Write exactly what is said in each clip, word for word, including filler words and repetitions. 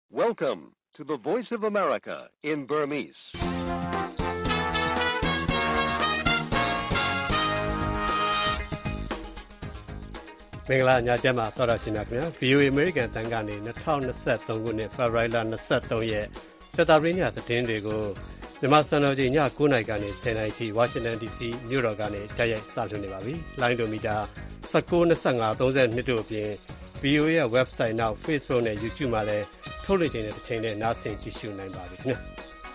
Welcome to the Voice of America in Burmese. ။မင်္ဂလာညချမ်းပါသောတာရှင်များခင်ဗျာ ဗီအိုအေ American တန်ကနေ၂၀၂၃ခုနှစ်ဖေဖော်ဝါရီလ၂၃ရက်စက်တာပရင်းညသတင်းတွေကိုမြန်မာစံတော်ချိန်ည၉နာရီကနေ၁၀နာရီထိဝါရှင်တန် ဒီစီ မြို့တော်ကနေတိုက်ရိုက်စတင်နေပါပြီ။လိုင်းဒိုမီတာ၁၉ ၂၅ ၃၂တို့အပြင် ဗီအိုအေ ရဲ့ website နောက် Facebook နဲ့ YouTube မှာလည်းထုတ်လွှင့်ခြင်းနဲ့တစ်ချိန်နဲ့နားဆင်ကြည့်ရှုနိုင်ပါပြီခင်ဗျာ။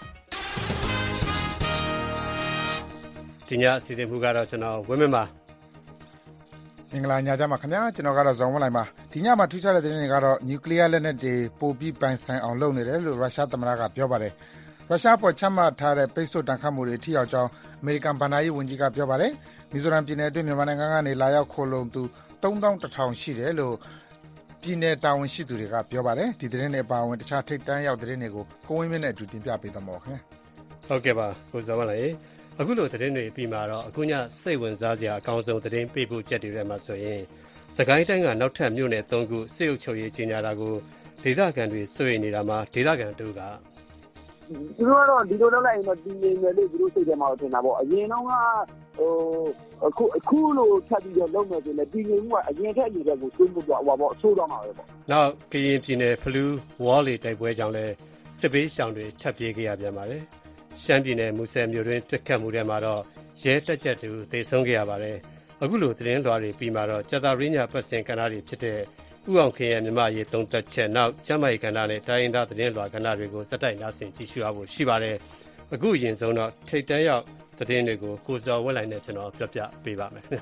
ဒီညအစီအစဉ်မူကတော့ကျွန်တော်ဝင်းမင်းပါမင်္ဂလာညချမ်းပါခင်ဗျာကျွန်တော်ကတော့ဇော်ဝင်းလိုက်ပါဒီညမှာထူးခြားတဲ့သတင်းတွေကတော့နျူကလ িয়ার လက်နက်တွေပိုပြီးပိုင်ဆိုင်အောင်လုပ်နေတယ်လို့ရုရှားသမ္မတကပြောပါတယ်ရုရှားပေါ်ချမှတ်ထားတဲ့ပိတ်ဆို့တန်ခတ်မှုတွေထိရောက်ကြောင်းအမေရိကန်ဗဏ္ဍာရေးဝန်ကြီးကပြောပါတယ်မီဇိုရမ်ပြည်နယ်အတွင်းမြန်မာနိုင်ငံကနေလာရောက်ခိုလုံသူသုံးသောင်းတစ်ထောင်ရှိတယ်လို့ပြည်နယ်တာဝန်ရှိသူတွေကပြောပါတယ်ဒီသတင်းတွေအပါအဝင်တခြားထိပ်တန်းရောက်သတင်းတွေကိုကိုဝင်းမင်းနဲ့အတူတင်ပြပေးသွားမှာပါခင်ဗျာဟုတ်ကဲ့ပါကိုဇော်ဝင်းလိုက်အခုလိုသတင်းတွေပြီးမှာတော့အခုညစိတ်ဝင်စားစရာအကောင်းဆုံးသတင်းပေးဖို့ချက်တွေထဲမှာဆိုရင်စကိုင်းတိုင်းကနောက်ထပ်မြို့နယ်၃ခုစစ်အုပ်ချုပ်ရေးကြီးညာတာကိုဒေသခံတွေစိုးရိမ်နေတာမှာဒေသခံတို့ကသူတို့ကတော့ဒီလိုလုပ်လိုက်ရင်တော့တည်ငြိမ်တယ်လို့သူတို့စိတ်ထဲမှာထင်တာပေါ့အရင်တော့ကဟိုအခုအခုလိုထပ်ပြီးတော့လုပ်မယ်ဆိုရင်တည်ငြိမ်မှုကအရင်ထက်အရင်ထက်ကိုတွန်းပို့တော့ဟိုပေါ့အဆိုးတော့မှာပဲပေါ့နောက်ကရင်ပြည်နယ်ဖလူးဝေါ်လီတိုက်ပွဲကြောင့်လဲစစ်ပေးရှောင်တွေထပ်ပြေးခဲ့ရပြန်ပါတယ်ရှမ်းပြည်နယ်မူဆယ်မြို့တွင်ပြစ်ခတ်မှုတွေမှာတော့ရဲတပ်ချက်တူသေဆုံးခဲ့ရပါတယ်အခုလိုသတင်းလွှာတွေပြီးမှာတော့ကြာသာရင်းညာပတ်စင်ကဏ္ဍတွေဖြစ်တဲ့ဥအောင်ခင်ရဲ့မြမရေးသုံးသက်ချက်နောက်ကျမ်းမာရေးကဏ္ဍနဲ့တိုင်းရင်းသားသတင်းလွှာကဏ္ဍတွေကိုစက်တိုက်နားဆင်ကြည့်ရှုရဖို့ရှိပါတယ်အခုအရင်ဆုံးတော့ထိတ်တန်းရောက်သတင်းတွေကိုကိုစော်ဝက်လိုက်နဲ့ကျွန်တော်ပြောပြပေးပါမယ်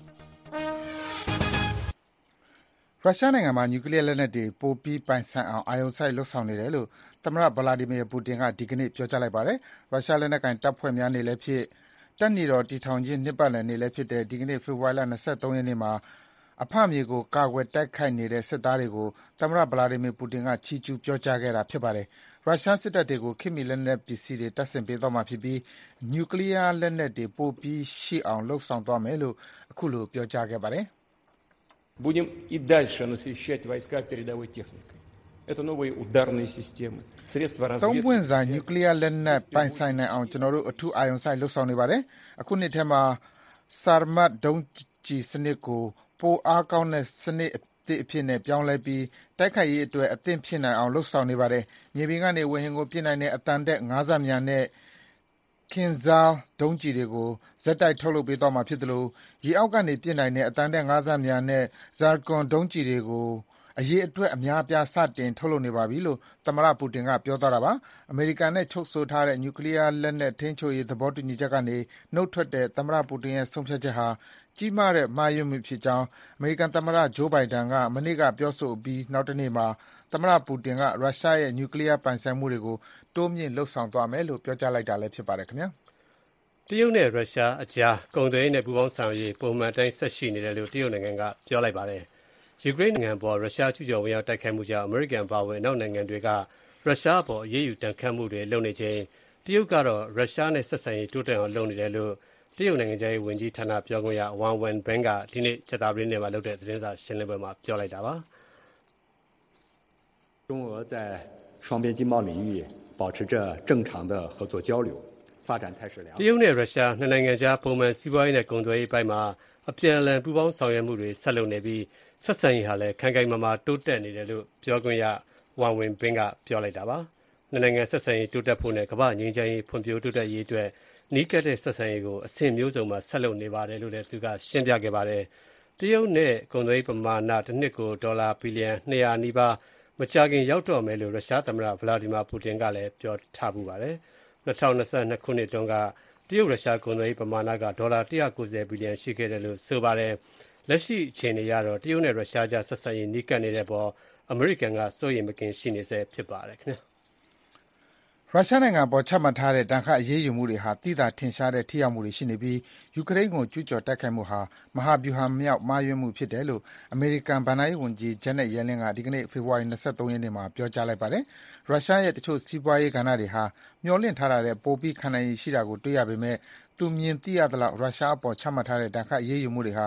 ရုရှားနိုင်ငံမှာနျူကလ িয়ার လက်နက်တွေပိုပြီးပိုင်ဆိုင်အောင်အာရုံစိုက်လှုပ်ဆောင်နေတယ်လို့သမ္မတဗလာဒီမီယာပူတင်ကဒီကနေ့ပြောကြားလိုက်ပါတယ်ရုရှားလက်နက်ကိုင်တပ်ဖွဲ့များနေလည်းဖြစ်တပ်နေတော်တီထောင်ခြင်းနှစ်ပတ်လည်နေလည်းဖြစ်တဲ့ဒီကနေ့ဖေဖော်ဝါရီလ၂၃ရက်နေ့မှာအဖမြေကိုကာကွယ်တိုက်ခိုက်နေတဲ့စစ်သားတွေကိုသမ္မတဗလာဒီမီယာပူတင်ကချီးကျူးပြောကြားခဲ့တာဖြစ်ပါတယ်ရုရှားစစ်တပ်တွေကိုခေတ်မီလက်နက်ပစ္စည်းတွေတပ်ဆင်ပေးသွားမှာဖြစ်ပြီးနျူကလ িয়ার လက်နက်တွေပိုပြီးရှိအောင်လှုပ်ဆောင်သွားမယ်လို့အခုလိုပြောကြားခဲ့ပါတယ် Будем и дальше насыщать войска передовой техникой. Это новые ударные системы, средства разведки. သုံးပွင့်စာနျူကလ িয়ার လက်နက်ပိုင်ဆိုင်နိုင်အောင်ကျွန်တော်တို့အထူးအာရုံစိုက်လှုပ်ဆောင်နေပါတယ်အခုနှစ်ထဲမှာ Sarmat ဒုံးကျည်စနစ်ကိုပိုအားကောင်းတဲ့စနစ်အသစ်အဖြစ်နဲ့ပြောင်းလဲပြီးတိုက်ခိုက်ရေးအတွက်အသင့်ဖြစ်နိုင်အောင်လှုပ်ဆောင်နေပါတယ်မြေပြင်ကနေဝေဟင်ကိုပြစ်နိုင်တဲ့အတန်တက်၅ဆမြန်နဲ့Kinzhal ဒုံးကျည်တွေကိုဇက်တိုက်ထုတ်လုပ်ပေးသွားမှာဖြစ်တယ်လို့ရေအောက်ကနေပြစ်နိုင်တဲ့အတန်တက်၅ဆမြန်နဲ့ Zircon ဒုံးကျည်တွေကိုအရေးအတွက်အများအပြားစတင်ထုတ်လုပ်နေပါပြီလို့သမ္မတပူတင်ကပြောသွားတာပါအမေရိကန်နဲ့ချုပ်ဆိုထားတဲ့နျူကလ িয়ার လက်နက်ထိန်းချုပ်ရေးသဘောတူညီချက်ကနေနှုတ်ထွက်တဲ့သမ္မတပူတင်ရဲ့ဆုံးဖြတ်ချက်ဟာကြီးမားတဲ့မှားယွင်းမှုဖြစ်ကြောင်းအမေရိကန်သမ္မတဂျိုးဘိုင်ဒန်ကမနေ့ကပြောဆိုပြီးနောက်တနေ့မှာသမ္မတပူတင်ကရုရှားရဲ့နျူကလ িয়ার ပိုင်ဆိုင်မှုတွေကိုတိုးမြှင့်လှုပ်ဆောင်သွားမယ်လို့ပြောကြားလိုက်တာလည်းဖြစ်ပါတယ်ခင်ဗျာတရုတ်နဲ့ရုရှားအကြားကုန်သွယ်ရေးနဲ့ပူးပေါင်းဆောင်ရွက်ရေးပုံမှန်တိုင်းဆက်ရှိနေတယ်လို့တရုတ်နိုင်ငံကပြောလိုက်ပါတယ်ယူကရိန်းနိုင်ငံပေါ်ရုရှားကျူးကျော်ဝင်ရောက်တိုက်ခိုက်မှုကြောင့်အမေရိကန်ပါဝင်နောက်နိုင်ငံတွေကရုရှားအပေါ်အရေးယူတန်ခတ်မှုတွေလုပ်နေချိန်တရုတ်ကတော့ရုရှားနဲ့ဆက်ဆံရေးတိုးတက်အောင်လုပ်နေတယ်လို့တရုတ်နိုင်ငံခြားရေးဝန်ကြီးဌာနပြောခွင့်ရဝမ်ဝန်ဘင်ကဒီနေ့ကြာသပတေးနေ့မှာလုပ်တဲ့သတင်းစာရှင်းလင်းပွဲမှာပြောလိုက်တာပါ中俄在双边经贸领域保持着正常的合作交流发展态势良好တရုတ်နဲ့ရုရှားနှစ်နိုင်ငံကြားပုံမှန်စီးပွားရေးနဲ့ကုန်သွယ်ရေးပိုင်းမှာအပြန်အလှန်ပူးပေါင်းဆောင်ရွက်မှုတွေဆက်လုပ်နေပြီးဆက်ဆံရေးဟာလည်းခိုင်ခိုင်မာမာတိုးတက်နေတယ်လို့ပြောခွင့်ရဝမ်ဝန်ဘင်ကပြောလိုက်တာပါနှစ်နိုင်ငံဆက်ဆံရေးတိုးတက်ဖို့နဲ့ကမ္ဘာငြိမ်းချမ်းရေးဖွံ့ဖြိုးတိုးတက်ရေးအတွက်နီးကပ်တဲ့ဆက်ဆံရေးကိုအဆင့်မျိုးစုံမှာဆက်လုပ်နေပါတယ်လို့လည်းသူကရှင်းပြခဲ့ပါတယ်တရုတ်နဲ့ကုန်သွယ်ရေးပမာဏတစ်နှစ်ကိုဒေါ်လာဘီလီယံ၂၀၀နီးပါးမကြာခင်ရောက်တော့မယ်လို့ရုရှားသမ္မတဗလာဒီမာပူတင်ကလည်းပြောထားပူပါတယ်၂၀၂၂ခုနှစ်တုန်းကတရုတ်ရုရှားကုန်သွယ်ရေးပမာဏကဒေါ်လာ၁၉၀ဘီလီယံရှိခဲ့တယ်လို့ဆိုပါတယ်လက်ရှိအခြေအနေရတော့တရုတ်နဲ့ရုရှားကြားဆက်ဆံရေးနီးကပ်နေတဲ့ပေါ်အမေရိကန်ကစိုးရိမ်မကင်းရှိနေဆဲဖြစ်ပါတယ်ခင်ဗျာရုရှားနိုင်ငံပေါ်ချမှတ်ထားတဲ့တန်ခတ်အရေးယူမှုတွေဟာသိသာထင်ရှားတဲ့ထိရောက်မှုတွေရှိနေပြီးယူကရိန်းကိုကျူးကျော်တိုက်ခိုက်မှုဟာမဟာဗျူဟာမြောက်မှားယွင်းမှုဖြစ်တယ်လို့အမေရိကန်ဗဏ္ဍာရေးဝန်ကြီးဂျက်နက်ယဲလင်းကဒီကနေ့ဖေဖော်ဝါရီ၂၃ရက်နေ့မှာပြောကြားလိုက်ပါတယ်ရုရှားရဲ့တချို့စီးပွားရေးကဏ္ဍတွေဟာမျှော်လင့်ထားတာတဲ့ပိုပြီးခံနိုင်ရည်ရှိတာကိုတွေ့ရပေမဲ့သူမြင်သိရသလောက်ရုရှားအပေါ်ချမှတ်ထားတဲ့တန်ခတ်အရေးယူမှုတွေဟာ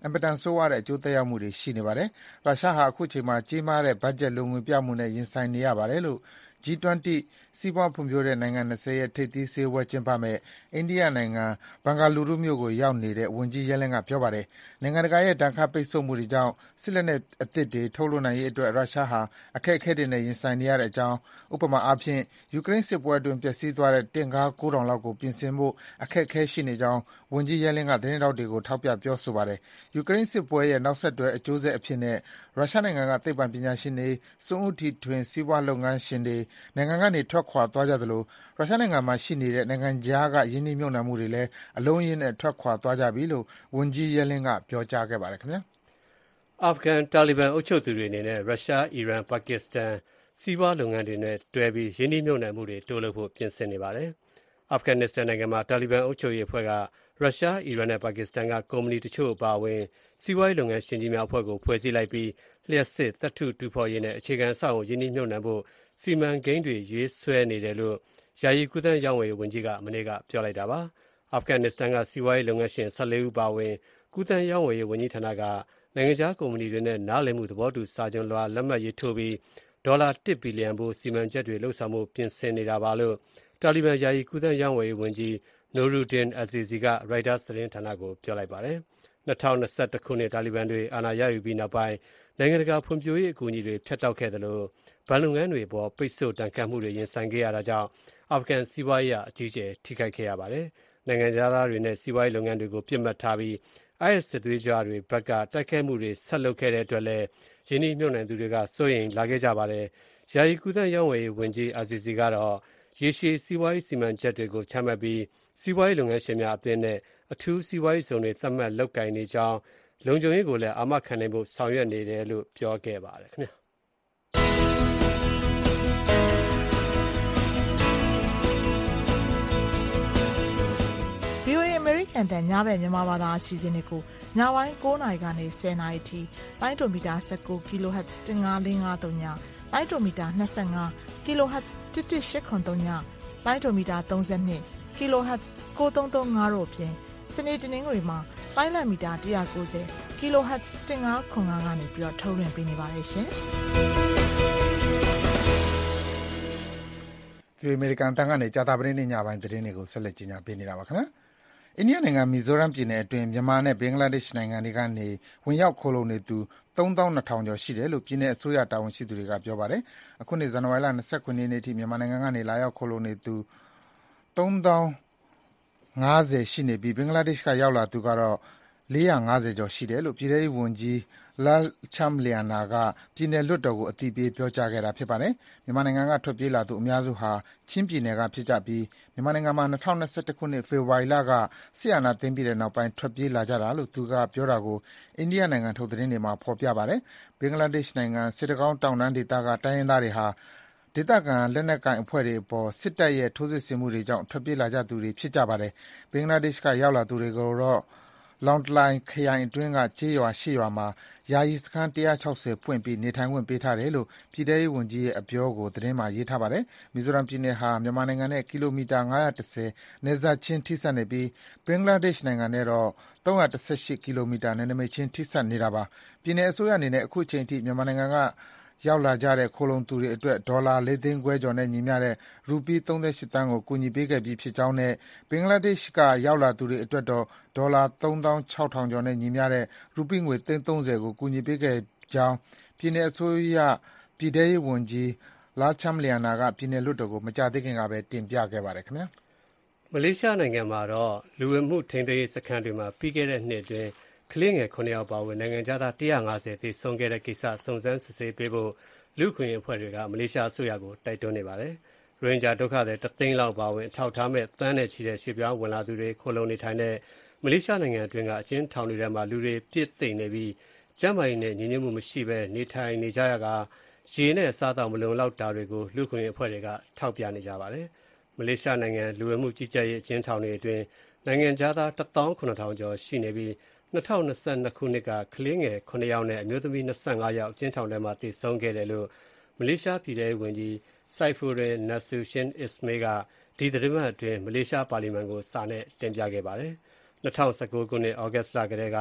အင်မတန်ဆိုးဝါးတဲ့အကျိုးသက်ရောက်မှုတွေရှိနေပါတယ်။ရုရှားဟာအခုချိန်မှာကြီးမားတဲ့ဘတ်ဂျက်လိုငွေပြမှုနဲ့ရင်ဆိုင်နေရပါတယ်လို့ ဂျီ ၂၀ စီးပွားဖွံ့ဖြိုးတဲ့နိုင်ငံ ၂၀ ရဲ့ထိပ်သီးစည်းဝေးပွဲကျင်းပမယ့်အိန္ဒိယနိုင်ငံဘန်ဂလူရုမြို့ကိုရောက်နေတဲ့ဝန်ကြီး Yellen ကပြောပါတယ်။နိုင်ငံတကာရဲ့ဒဏ်ခတ်ပိတ်ဆို့မှုတွေကြောင့်စစ်လက်နက်အသစ်တွေထုတ်လုပ်နိုင်ရေးအတွက်ရုရှားဟာအခက်အခဲတွေနဲ့ရင်ဆိုင်နေရတဲ့အကြောင်းဥပမာအားဖြင့်ယူကရိန်းစစ်ပွဲအတွင်းပျက်စီးသွားတဲ့တင့်ကား ကိုးထောင်လောက်ကိုပြင်ဆင်ဖို့အခက်အခဲရှိနေကြောင်းဝန်ကြီး Yellen ကသတင်းထောက်တွေကိုထောက်ပြပြောဆိုပါတယ်။ယူကရိန်းစစ်ပွဲရဲ့နောက်ဆက်တွဲအကျိုးဆက်အဖြစ်နဲ့ရုရှားနိုင်ငံကသိပ္ပံပညာရှင်တွေ၊စွန့်ဦးတီထွင်စီးပွားလုပ်ငန်းရှင်တွေနိုင်ငံကနေထွက်ခွာသွားကြသလိုရုရှားနိုင်ငံမှာရှိနေတဲ့နိုင်ငံခြားကရင်းနှီးမြှုပ်နှံမှုတွေလည်းအလုံးအရင်းနဲ့ထွက်ခွာသွားကြပြီလို့ဝန်ကြီး Yellen ကပြောကြားခဲ့ပါတယ်ခင်ဗျာ။အာဖဂန်တာလီဘန်အုပ်ချုပ်သူတွေအနေနဲ့ရုရှား၊အီရန်၊ပါကစ္စတန်စီးပွားလုပ်ငန်းတွေနဲ့တွဲပြီးရင်းနှီးမြှုပ်နှံမှုတွေတိုးလုပ်ဖို့ပြင်ဆင်နေပါတယ်။အာဖဂန်နစ္စတန်နိုင်ငံမှာတာလီဘန်အုပ်ချုပ်ရေးအဖွဲ့ကရုရှား၊အီရန်နဲ့ပါကစ္စတန်ကကုမ္ပဏီတချို့အပါအဝင်စီးပွားရေးလုပ်ငန်းရှင်ကြီးများအဖွဲ့ကိုဖွဲ့စည်းလိုက်ပြီးလျှပ်စစ်၊သတ္တုတူးဖော်ရေးနဲ့အခြေခံအဆောက်အအုံရင်းနှီးမြှုပ်နှံဖို့စီမံကိန်းတွေရေးဆွဲနေတယ်လို့ယာယီကူးသန်းရောင်းဝယ်ရေးဝန်ကြီးကမနေ့ကပြောလိုက်တာပါ။အာဖဂန်နစ္စတန်ကစီးပွားရေးလုပ်ငန်းရှင်၁၄ဦးပါဝင်ကူးသန်းရောင်းဝယ်ရေးဝန်ကြီးဌာနကနိုင်ငံခြားကုမ္ပဏီတွေနဲ့နားလည်မှုသဘောတူစာချုပ်လွှာလက်မှတ်ရေးထိုးပြီးဒေါ်လာတစ်ဘီလီယံဖိုးစီမံချက်တွေလှုပ်ဆောင်မှုပြင်ဆင်နေတာပါလို့တာလီဘန်ယာယီကူးသန်းရောင်းဝယ်ရေးဝန်ကြီး Noruddin Azizi က Reuters သတင်းဌာနကိုပြောလိုက်ပါတယ်။၂၀၂၁ခုနှစ်တာလီဘန်တွေအာဏာရယူပြီးနောက်ပိုင်းနိုင်ငံတကာဖွံ့ဖြိုးရေးအကူအညီတွေဖြတ်တောက်ခဲ့သလိုဘဏ်လုပ်ငန်းတွေအပေါ်ပိတ်ဆို့ဒဏ်ခတ်မှုတွေရင်ဆိုင်ခဲ့ရတာကြောင့်အာဖဂန်စီးပွားရေးအကြီးအကျယ်ထိခိုက်ခဲ့ရပါတယ်။နိုင်ငံသားတွေနဲ့စီးပွားရေးလုပ်ငန်းတွေကိုပြစ်မှတ်ထားပြီး အိုင်အက်စ် စစ်သွေးကြွတွေဘက်ကတိုက်ခိုက်မှုတွေဆက်လုပ်ခဲ့တဲ့အတွက်လည်းရင်းနှီးမြှုပ်နှံသူတွေကစိုးရိမ်လာခဲ့ကြပါတယ်။ယာယီကူးသန်းရောင်းဝယ်ရေးဝန်ကြီး Azizi ကတော့ရေရှည်စီးပွားရေးစီမံချက်တွေကိုချမှတ်ပြီးစီးပွားရေးလုပ်ငန်းရှင်များအသင်းနဲ့အထူးစီးပွားရေးဇုံတွေသတ်မှတ်လုပ်ကိုင်နေကြောင်းလုံခြုံရေးကိုလည်းအာမခံနိုင်ဖို့ဆောင်ရွက်နေတယ်လို့ပြောခဲ့ပါတယ်ခင်ဗျာ။ဗွီအိုအေ American တန်ညဘက်မြန်မာဘာသာအစီအစဉ်တွေကိုညပိုင်း၉နာရီကနေ၁၀နာရီထိလိုင်းဒိုမီတာ၁၉ kHz ၁၅၄၅၃ညလိုင်းဒိုမီတာ၂၅ kHz ၁၁၈၇၃ညလိုင်းဒိုမီတာ၃၂ kHz ၉၃၃၅တို့အပြင်စနေတနင်္ဂနွေမှာလိုင်းလံမီတာ၁၉၀ kHz ၁၅၇၅ကနေပြီးတော့ထုတ်လွှင့်ပေးနေပါတယ်ရှင်။ဒီအမေရိကန်တန်ကနေကြာတာပတင်းနေ့ညပိုင်းသတင်းတွေကိုဆက်လက်ကြီးညာပေးနေတာပါခင်ဗျာ။အိန္ဒိယနိုင်ငံမီဇိုရမ်ပြည်နယ်အတွင်းမြန်မာနဲ့ဘင်္ဂလားဒေ့ရှ်နိုင်ငံတွေကနေဝင်ရောက်ခိုလှုံနေသူသုံးသောင်းနှစ်ထောင်ကျော်ရှိတယ်လို့ပြည်နယ်အစိုးရတာဝန်ရှိသူတွေကပြောပါတယ်။အခုနှစ်ဇန်နဝါရီလ၂၇ရက်နေ့ထိမြန်မာနိုင်ငံကနေလာရောက်ခိုလှုံနေသူသုံးသောင်း၅၀ရှိနေပြီးဘင်္ဂလားဒေ့ရှ်ကရောက်လာသူကတော့လေးရာ၅၀ကျော်ရှိတယ်လို့ပြည်ထောင်စုဝန်ကြီး Lal Chamliana ကပြည်နယ်လွှတ်တော်ကိုအသိပေးပြောကြားခဲ့တာဖြစ်ပါတယ်။မြန်မာနိုင်ငံကထွက်ပြေးလာသူအများစုဟာချင်းပြည်နယ်ကဖြစ်ကြပြီးမြန်မာနိုင်ငံမှာ၂၀၂၁ခုနှစ်ဖေဖော်ဝါရီလကစစ်အာဏာသိမ်းပြီးတဲ့နောက်ပိုင်းထွက်ပြေးလာကြတာလို့သူကပြောတာကိုအိန္ဒိယနိုင်ငံထုတ်သတင်းတွေမှာဖော်ပြပါတယ်။ဘင်္ဂလားဒေ့ရှ်နိုင်ငံစစ်တကောင်းတောင်တန်းဒေသကတိုင်းရင်းသားတွေဟာဒေသခံလက်နက်ကိုင်အဖွဲ့တွေအပေါ်စစ်တပ်ရဲ့ထိုးစစ်ဆင်မှုတွေကြောင့်ထွက်ပြေးလာကြသူတွေဖြစ်ကြပါတယ်။ဘင်္ဂလားဒေ့ရှ်ကရောက်လာသူတွေကိုတော့လောင်တလိုင်ခရိုင်အတွင်းကကျေးရွာရှစ်ရွာမှာယာယီစခန်း၁၆၀ဖွင့်ပြီးနေထိုင်ခွင့်ပေးထားတယ်လို့ပြည်ထောင်စုဝန်ကြီးရဲ့အပြောကိုသတင်းမှာရေးထားပါတယ်။မီဇိုရမ်ပြည်နယ်ဟာမြန်မာနိုင်ငံနဲ့ကီလိုမီတာ၅၁၀နယ်စပ်ချင်းထိစပ်နေပြီးဘင်္ဂလားဒေ့ရှ်နိုင်ငံနဲ့တော့၃၁၈ကီလိုမီတာနယ်နိမိတ်ချင်းထိစပ်နေတာပါ။ပြည်နယ်အစိုးရအနေနဲ့အခုချိန်ထိမြန်မာနိုင်ငံကရောက်လာကြတဲ့ခိုလှုံသူတွေအတွက်ဒေါ်လာလေးသိန်းခွဲကျော်နဲ့ညီမျှတဲ့ရူပီး၃၈သန်းကိုကူညီပေးခဲ့ပြီးဖြစ်ကြောင်းနဲ့ဘင်္ဂလားဒေ့ရှ်ကရောက်လာသူတွေအတွက်တော့ဒေါ်လာသုံးသောင်းခြောက်ထောင်ကျော်နဲ့ညီမျှတဲ့ရူပီးငွေသိန်း၃၀ကိုကူညီပေးခဲ့ကြောင်းပြည်နယ်အစိုးရပြည်ထောင်စုဝန်ကြီး Lal Chamliana ကပြည်နယ်လွှတ်တော်ကိုမကြာသေးခင်ကပဲတင်ပြခဲ့ပါတယ်ခင်ဗျာ။မလေးရှားနိုင်ငံမှာတော့လူဝင်မှုထိန်းသိမ်းရေးစခန်းတွေမှာပြီးခဲ့တဲ့နှစ်အတွင်းကလေးငယ်ခုနှစ်ယောက်ပါဝင်နိုင်ငံသား၁၅၀သေဆုံးခဲ့တဲ့ကိစ္စစုံစမ်းစစ်ဆေးပေးဖို့လူ့အခွင့်အရေးအဖွဲ့တွေကမလေးရှားအစိုးရကိုတိုက်တွန်းနေပါတယ်။ရိုဟင်ဂျာဒုက္ခသည်တသိန်းလောက်ပါဝင်အထောက်အထားမဲ့သန်းနဲ့ချီတဲ့ရွှေ့ပြောင်းဝင်လာသူတွေခိုလှုံနေထိုင်တဲ့မလေးရှားနိုင်ငံအတွင်းကအကျဉ်းထောင်တွေထဲမှာလူတွေပြည့်သိမ့်နေပြီးကျန်းမာရေးနဲ့ညီညွတ်မှုမရှိဘဲနေထိုင်နေကြရကရေနဲ့အစားအသောက်မလုံလောက်တာတွေကိုလူ့အခွင့်အရေးအဖွဲ့တွေကထောက်ပြနေကြပါတယ်။မလေးရှားနိုင်ငံလူဝင်မှုကြီးကြပ်ရေးအကျဉ်းထောင်တွေအတွင်းနိုင်ငံသားတစ်သောင်းခုနှစ်ထောင်ကျော်ရှိနေပြီး၂၀၂၂ခုနှစ်ကကလေးငယ်ခုနှစ်ယောက်နဲ့အမျိုးသမီး၂၅ယောက်အကျဉ်းထောင်ထဲမှာသေဆုံးခဲ့တယ်လို့မလေးရှားပြည်ထောင်စုဝန်ကြီး Saifuddin Nasution Ismail ကဒီသီတင်းပတ်အတွင်းမလေးရှားပါလီမန်ကိုစာနဲ့တင်ပြခဲ့ပါတယ်။၂၀၁၉ခုနှစ်ဩဂတ်စ်လကတည်းက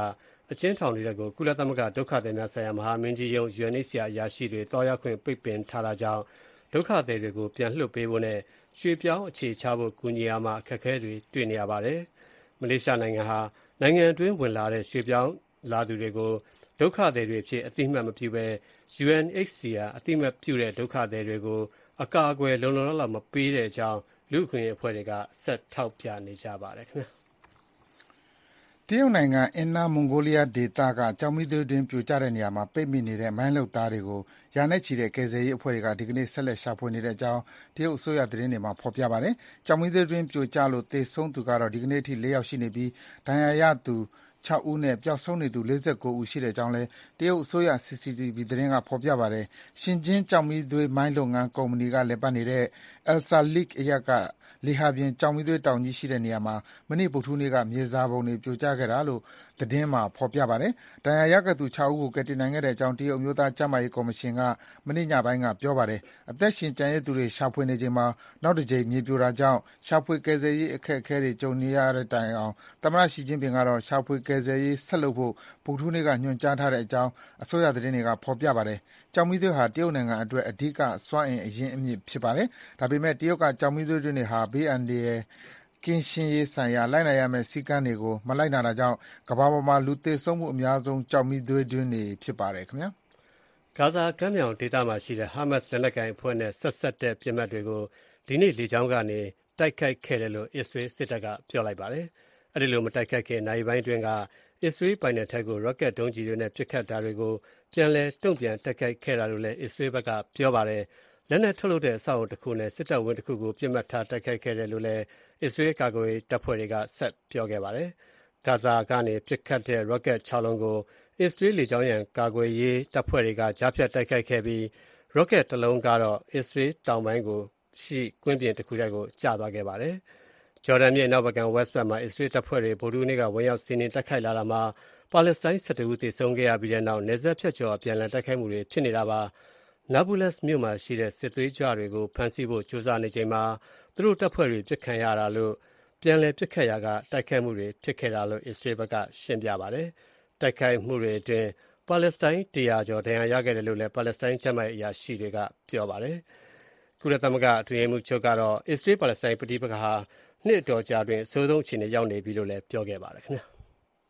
အကျဉ်းထောင်တွေကိုကုလသမဂ္ဂဒုက္ခသည်များဆိုင်ရာမဟာမင်းကြီးရုံး ယူအန် အိတ် စီ အာ အရာရှိတွေတွားရောက်ခွင့်ပိတ်ပင်ထားတာကြောင့်ဒုက္ခသည်တွေကိုပြန်လွှတ်ပေးဖို့နဲ့ရွှေ့ပြောင်းအခြေချဖို့ကူညီရာမှာအခက်အခဲတွေတွေ့နေရပါတယ်။မလေးရှားနိုင်ငံဟာနိုင်ငံအတွင်းဝင်လာတဲ့ရွှေ့ပြောင်းလာသူတွေကိုဒုက္ခသည်တွေဖြစ်အသိမှတ်မပြုဘဲ ယူအန် အိတ် စီ အာ အသိမှတ်ပြုတဲ့ဒုက္ခသည်တွေကိုအကာအကွယ်လုံလုံလောက်လောက်မပေးတဲ့အကြောင်းလူ့အခွင့်အရေးအဖွဲ့တွေကဆက်ထောက်ပြနေကြပါတယ်ခင်ဗျာတရုတ်နိုင်ငံအင်နာမွန်ဂိုလီးယားဒေသကကျောက်မီးသွေးတွင်းပြိုကျတဲ့နေရာမှာပိတ်မိနေတဲ့မိုင်းလုပ်သားတွေကိုရာနဲ့ချီတဲ့ကယ်ဆယ်ရေးအဖွဲ့တွေကဒီကနေ့ဆက်လက်ရှာဖွေနေတဲ့အကြောင်းတရုတ်အစိုးရသတင်းတွေမှာဖော်ပြပါတယ်။ကျောက်မီးသွေးတွင်းပြိုကျလို့သေဆုံးသူကတော့ဒီကနေ့အထိလေးယောက်ရှိနေပြီးဒဏ်ရာရသူ၆ဦးနဲ့ပျောက်ဆုံးနေသူ၄၉ဦးရှိတဲ့အကြောင်းလည်းတရုတ်အစိုးရ စီ စီ တီ ဗီ သတင်းကဖော်ပြပါတယ်။ရှင်ကျင်းကျောက်မီးသွေးမိုင်းလုပ်ငန်းကုမ္ပဏီကလည်ပတ်နေတဲ့ Elsalik အရပ်ကလေဟာပြင်ကျောက်မီးသွေးတောင်ကြီးရှိတဲ့နေရာမှာမနေ့ဗုဒ္ဓဟူးနေ့ကမြေစာပုံတွေပြိုကျခဲ့တာလို့သတင်းမှာဖော်ပြပါတယ်။ဒဏ်ရာရခဲ့သူ၆ဦးကိုကယ်တင်နိုင်ခဲ့တဲ့အကြောင်းတရုတ်အမျိုးသားကျန်းမာရေးကော်မရှင်ကမနေ့ညပိုင်းကပြောပါတယ်။အသက်ရှင်ကျန်ရစ်သူတွေရှာဖွေနေချိန်မှာနောက်တစ်ကြိမ်မြေပြိုတာကြောင့်ရှာဖွေကယ်ဆယ်ရေးအခက်အခဲတွေကြုံနေရတဲ့တိုင်အောင်သမ္မတရှီကျင်းပင်ကတော့ရှာဖွေကယ်ဆယ်ရေးဆက်လုပ်ဖို့ဗုဒ္ဓဟူးနေ့ကညွှန်ကြားထားတဲ့အကြောင်းအစိုးရသတင်းတွေကဖော်ပြပါတယ်။ကျောက်မီးသွေးဟာတရုတ်နိုင်ငံအတွက်အဓိကစွမ်းအင်အရင်းအမြစ်ဖြစ်ပါတယ်။ဒါပေမဲ့တရုတ်ကကျောက်မီးသွေးတွင်းတွေဟာဘေးအန္တရာယ်ကင်းရှင်းရေးဆိုင်ရာလိုက်နာရမယ့်စည်းကမ်းတွေကိုမလိုက်နာတာကြောင့်ကမ္ဘာပေါ်မှာလူသေဆုံးမှုအများဆုံးကျောက်မီးသွေးတွင်းတွေဖြစ်ပါတယ်ခင်ဗျာဂါဇာကမ်းမြောင်ဒေသမှာရှိတဲ့ဟာမတ်စ်လက်နက်ကိုင်အဖွဲ့နဲ့ဆက်ဆက်တဲ့ပြစ်မှတ်တွေကိုဒီနေ့လေကြောင်းကနေတိုက်ခိုက်ခဲ့တယ်လို့အစ္စရေးစစ်တပ်ကပြောလိုက်ပါတယ်။အဲဒီလိုမတိုက်ခိုက်ခင်နိုင်ပိုင်းတွင်ကအစ္စရေးပိုင်နယ်ထက်ကိုရော့ကက်ဒုံးကျည်တွေနဲ့ပစ်ခတ်တာတွေကိုပြန်လည်တုံ့ပြန်တိုက်ခိုက်ခဲ့တာလို့လည်းအစ္စရေးဘက်ကပြောပါတယ်။လက်နက်ထုတ်လုပ်တဲ့အဆောက်အအုံတစ်ခုနဲ့စစ်တပ်ဝင်းတစ်ခုကိုပြစ်မှတ်ထားတိုက်ခိုက်ခဲ့တယ်လို့လည်းအစ္စရေးကာကွယ်ရေးတပ်ဖွဲ့တွေကဆက်ပြောခဲ့ပါတယ်။ဂါဇာကနေပစ်ခတ်တဲ့ရော့ကက်၆လုံးကိုအစ္စရေးလေကြောင်းရန်ကာကွယ်ရေးတပ်ဖွဲ့တွေကကြားဖြတ်တိုက်ခိုက်ခဲ့ပြီးရော့ကက်တစ်လုံးကတော့အစ္စရေးတောင်ပိုင်းကိုရှိကွင်းပြင်တစ်ခုထဲကိုကျသွားခဲ့ပါတယ်။ဂျော်ဒန်မြစ်နောက်ဘက်ကဝက်စ်ဘက်မှာအစ္စရေးတပ်ဖွဲ့တွေဗုဒ္ဓဟူးနေ့ကဝင်ရောက်စီးနင်းတိုက်ခိုက်လာတာမှာပါလက်စတိုင်း၁၁ဦးသေဆုံးခဲ့ရပြီးတဲ့နောက်နယ်စပ်ဖြတ်ကျော်အပြန်အလှန်တိုက်ခိုက်မှုတွေဖြစ်နေတာပါ။နာဘူလက်စ်မြို့မှာရှိတဲ့စစ်သွေးကြွတွေကိုဖမ်းဆီးဖို့ကြိုးစားနေချိန်မှာသူတို့တပ်ဖွဲ့တွေပစ်ခံရတာလို့ပြန်လည်ပစ်ခတ်ရာကတိုက်ခိုက်မှုတွေဖြစ်ခဲ့တာလို့အစ္စရေးဘက်ကရှင်းပြပါတယ်။တိုက်ခိုက်မှုတွေအတွင်းပါလက်စတိုင်းတရာကျော်ဒဏ်ရာရခဲ့တယ်လို့လည်းပါလက်စတိုင်းကျန်းမာရေးအရာရှိတွေကပြောပါတယ်။ကုလသမဂ္ဂအတွင်းရေးမှူးချုပ်ကတော့အစ္စရေးပါလက်စတိုင်းပဋိပက္ခဟာနှစ်အတော်ကြာတွင်အဆိုးဆုံးအခြေအနေရောက်နေပြီလို့လည်းပြောခဲ့ပါတယ်ခင်ဗျာ။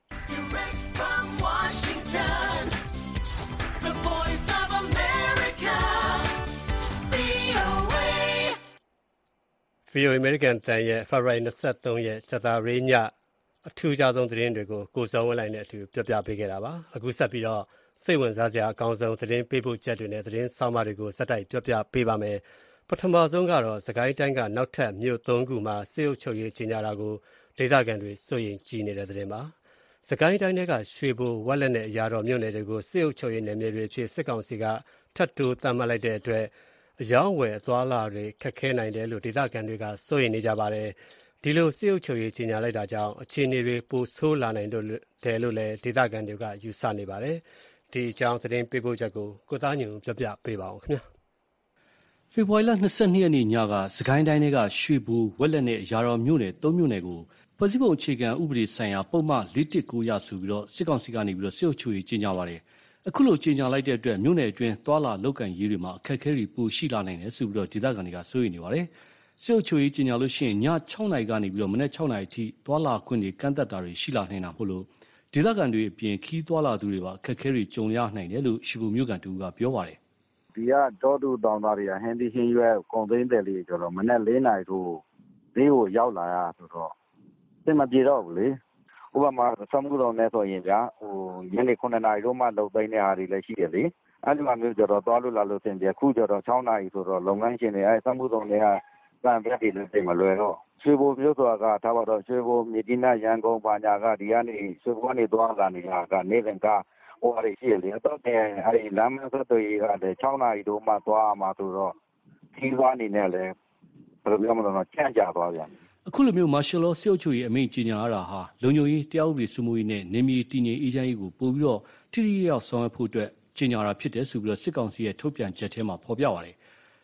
ဗွီအိုအေ အမေရိကန်အသံရဲ့ဖေဖော်ဝါရီလ၂၃ရက်ကြာသပတေးညအထူးခြားဆုံးသတင်းတွေကိုကိုဇော်ဝင်းလှိုင်နဲ့အတူပြောပြပေးခဲ့တာပါ။အခုဆက်ပြီးတော့စိတ်ဝင်စားစရာအကောင်းဆုံးသတင်းပေးပို့ချက်တွေနဲ့သတင်းဆောင်းပါးတွေကိုဆက်တိုက်ပြောပြပေးပါမယ်။ပထမဆုံးကတော့စကိုင်းတိုင်းကနောက်ထပ်မြို့သုံးခုမှာစစ်အုပ်ချုပ်ရေးကြီးညာတာကိုဒေသခံတွေစိုးရိမ်ကြီးနေတဲ့သတင်းပါ။စကိုင်းတိုင်းကရွှေဘိုဝက်လက်နဲ့အရာတော်မြို့နယ်တွေကိုစစ်အုပ်ချုပ်ရေးနယ်မြေတွေဖြစ်စစ်ကောင်စီကထပ်တိုးသတ်မှတ်လိုက်တဲ့အတွက်အယောင်းဝယ်အသွားလာတွေခက်ခဲနိုင်တယ်လို့ဒေသခံတွေကစိုးရိမ်နေကြပါတယ်။ဒီလိုစစ်အုပ်ချုပ်ရေးကြီးညာလိုက်တာကြောင့်အခြေအနေတွေပိုဆိုးလာနိုင်တယ်လို့လည်းဒေသခံတွေကယူဆနေပါတယ်။ဒီအကြောင်းသတင်းပေးပို့ချက်ကိုကိုသားညွန့်ပြောပြပေးပါအောင်ခင်ဗျာ။ဖေဖော်ဝါရီလ၂၂ရက်နေ့ညကစကိုင်းတိုင်းကရွှေဘိုဝက်လက်နဲ့ရာတော်မြို့နယ်သုံးမြို့နယ်ကိုဖွဲ့စည်းပုံအခြေခံဥပဒေဆိုင်ရာပုံမှန်၄၁၉ရဆိုပြီးတော့စစ်ကောင်စီကနေပြီးတော့စစ်အုပ်ချုပ်ရေးကြီးညာပါတယ်။အခုလိုကြီးညာလိုက်တဲ့အတွက်မြို့နယ်အတွင်းသွာလာလောက်ကန်ရေးတွေမှာအခက်အခဲတွေပိုရှိလာနိုင်တယ်ဆိုပြီးတော့ဒေသခံတွေကစိုးရိမ်နေပါတယ်။စစ်အုပ်ချုပ်ရေးကြီးညာလို့ရှိရင်ည၆နာရီကနေပြီးတော့မနေ့၆နာရီအထိသွာလာခွင့်တွေကန့်သက်တာတွေရှိလာနိုင်တာမို့လို့ဒေသခံတွေအပြင်ခီးသွာလာသူတွေပါအခက်အခဲတွေကြုံရနိုင်တယ်လို့ရှိဘူမြို့ကန်တူကပြောပါတယ်။ဒီကတောတူတောင်သားတွေကဟင်းဒီဟင်းရွက်ကုန်သိန်းတယ်လေးကျတော့မနေ့၄နာရီထိုးဈေးကိုရောက်လာရဆိုတော့စင်မပြေတော့ဘူးလေ။ဥပမာစမှုတော်နဲ့ဆိုရင်ဗျာဟိုညနေ9နာရီတော့မှလုံသိမ်းတဲ့ဟာတွေလည်းရှိတယ်လေအဲ့ဒီမှာမျိုးကြတော့သွားလို့လာလို့ဆင်ပြေခုကြတော့6နာရီဆိုတော့လုပ်ငန်းရှင်တွေအဲစမှုတော်တွေကကံပြတ်တွေလည်းသိမလွယ်တော့ရွှေဘိုမျိုးဆိုတာကထားပါတော့ရွှေဘိုမြေကြီးနားရန်ကုန်ပါညာကဒီကနေရွှေဘိုကနေသွားလာနေတာကနေလည်းကဟိုဟာတွေရှိတယ်လေအတော့အဲဒီလမ်းမဆက်သွယ်ရေးကလည်း6နာရီတော့မှသွားမှာဆိုတော့ခီးသွားနေနဲ့လည်းဘယ်လိုပြောမလဲတော့ကြံ့ကြသွားပြန်အခုလိုမျိုးမာရှယ်လောစစ်အုပ်ချုပ်ရေးအမိန့်ကြီးညာရတာဟာလုံခြုံရေးတရားဥပဒေစိုးမိုးရေးနဲ့နေမြေတည်ငြိမ်အေးချမ်းရေးကိုပို့ပြီးတော့ထိထိရောက်ဆောင်ရွက်ဖို့အတွက်ကြီးညာတာဖြစ်တယ်ဆိုပြီးတော့စစ်ကောင်စီရဲ့ထုတ်ပြန်ချက်ထဲမှာဖော်ပြပါတယ်။တ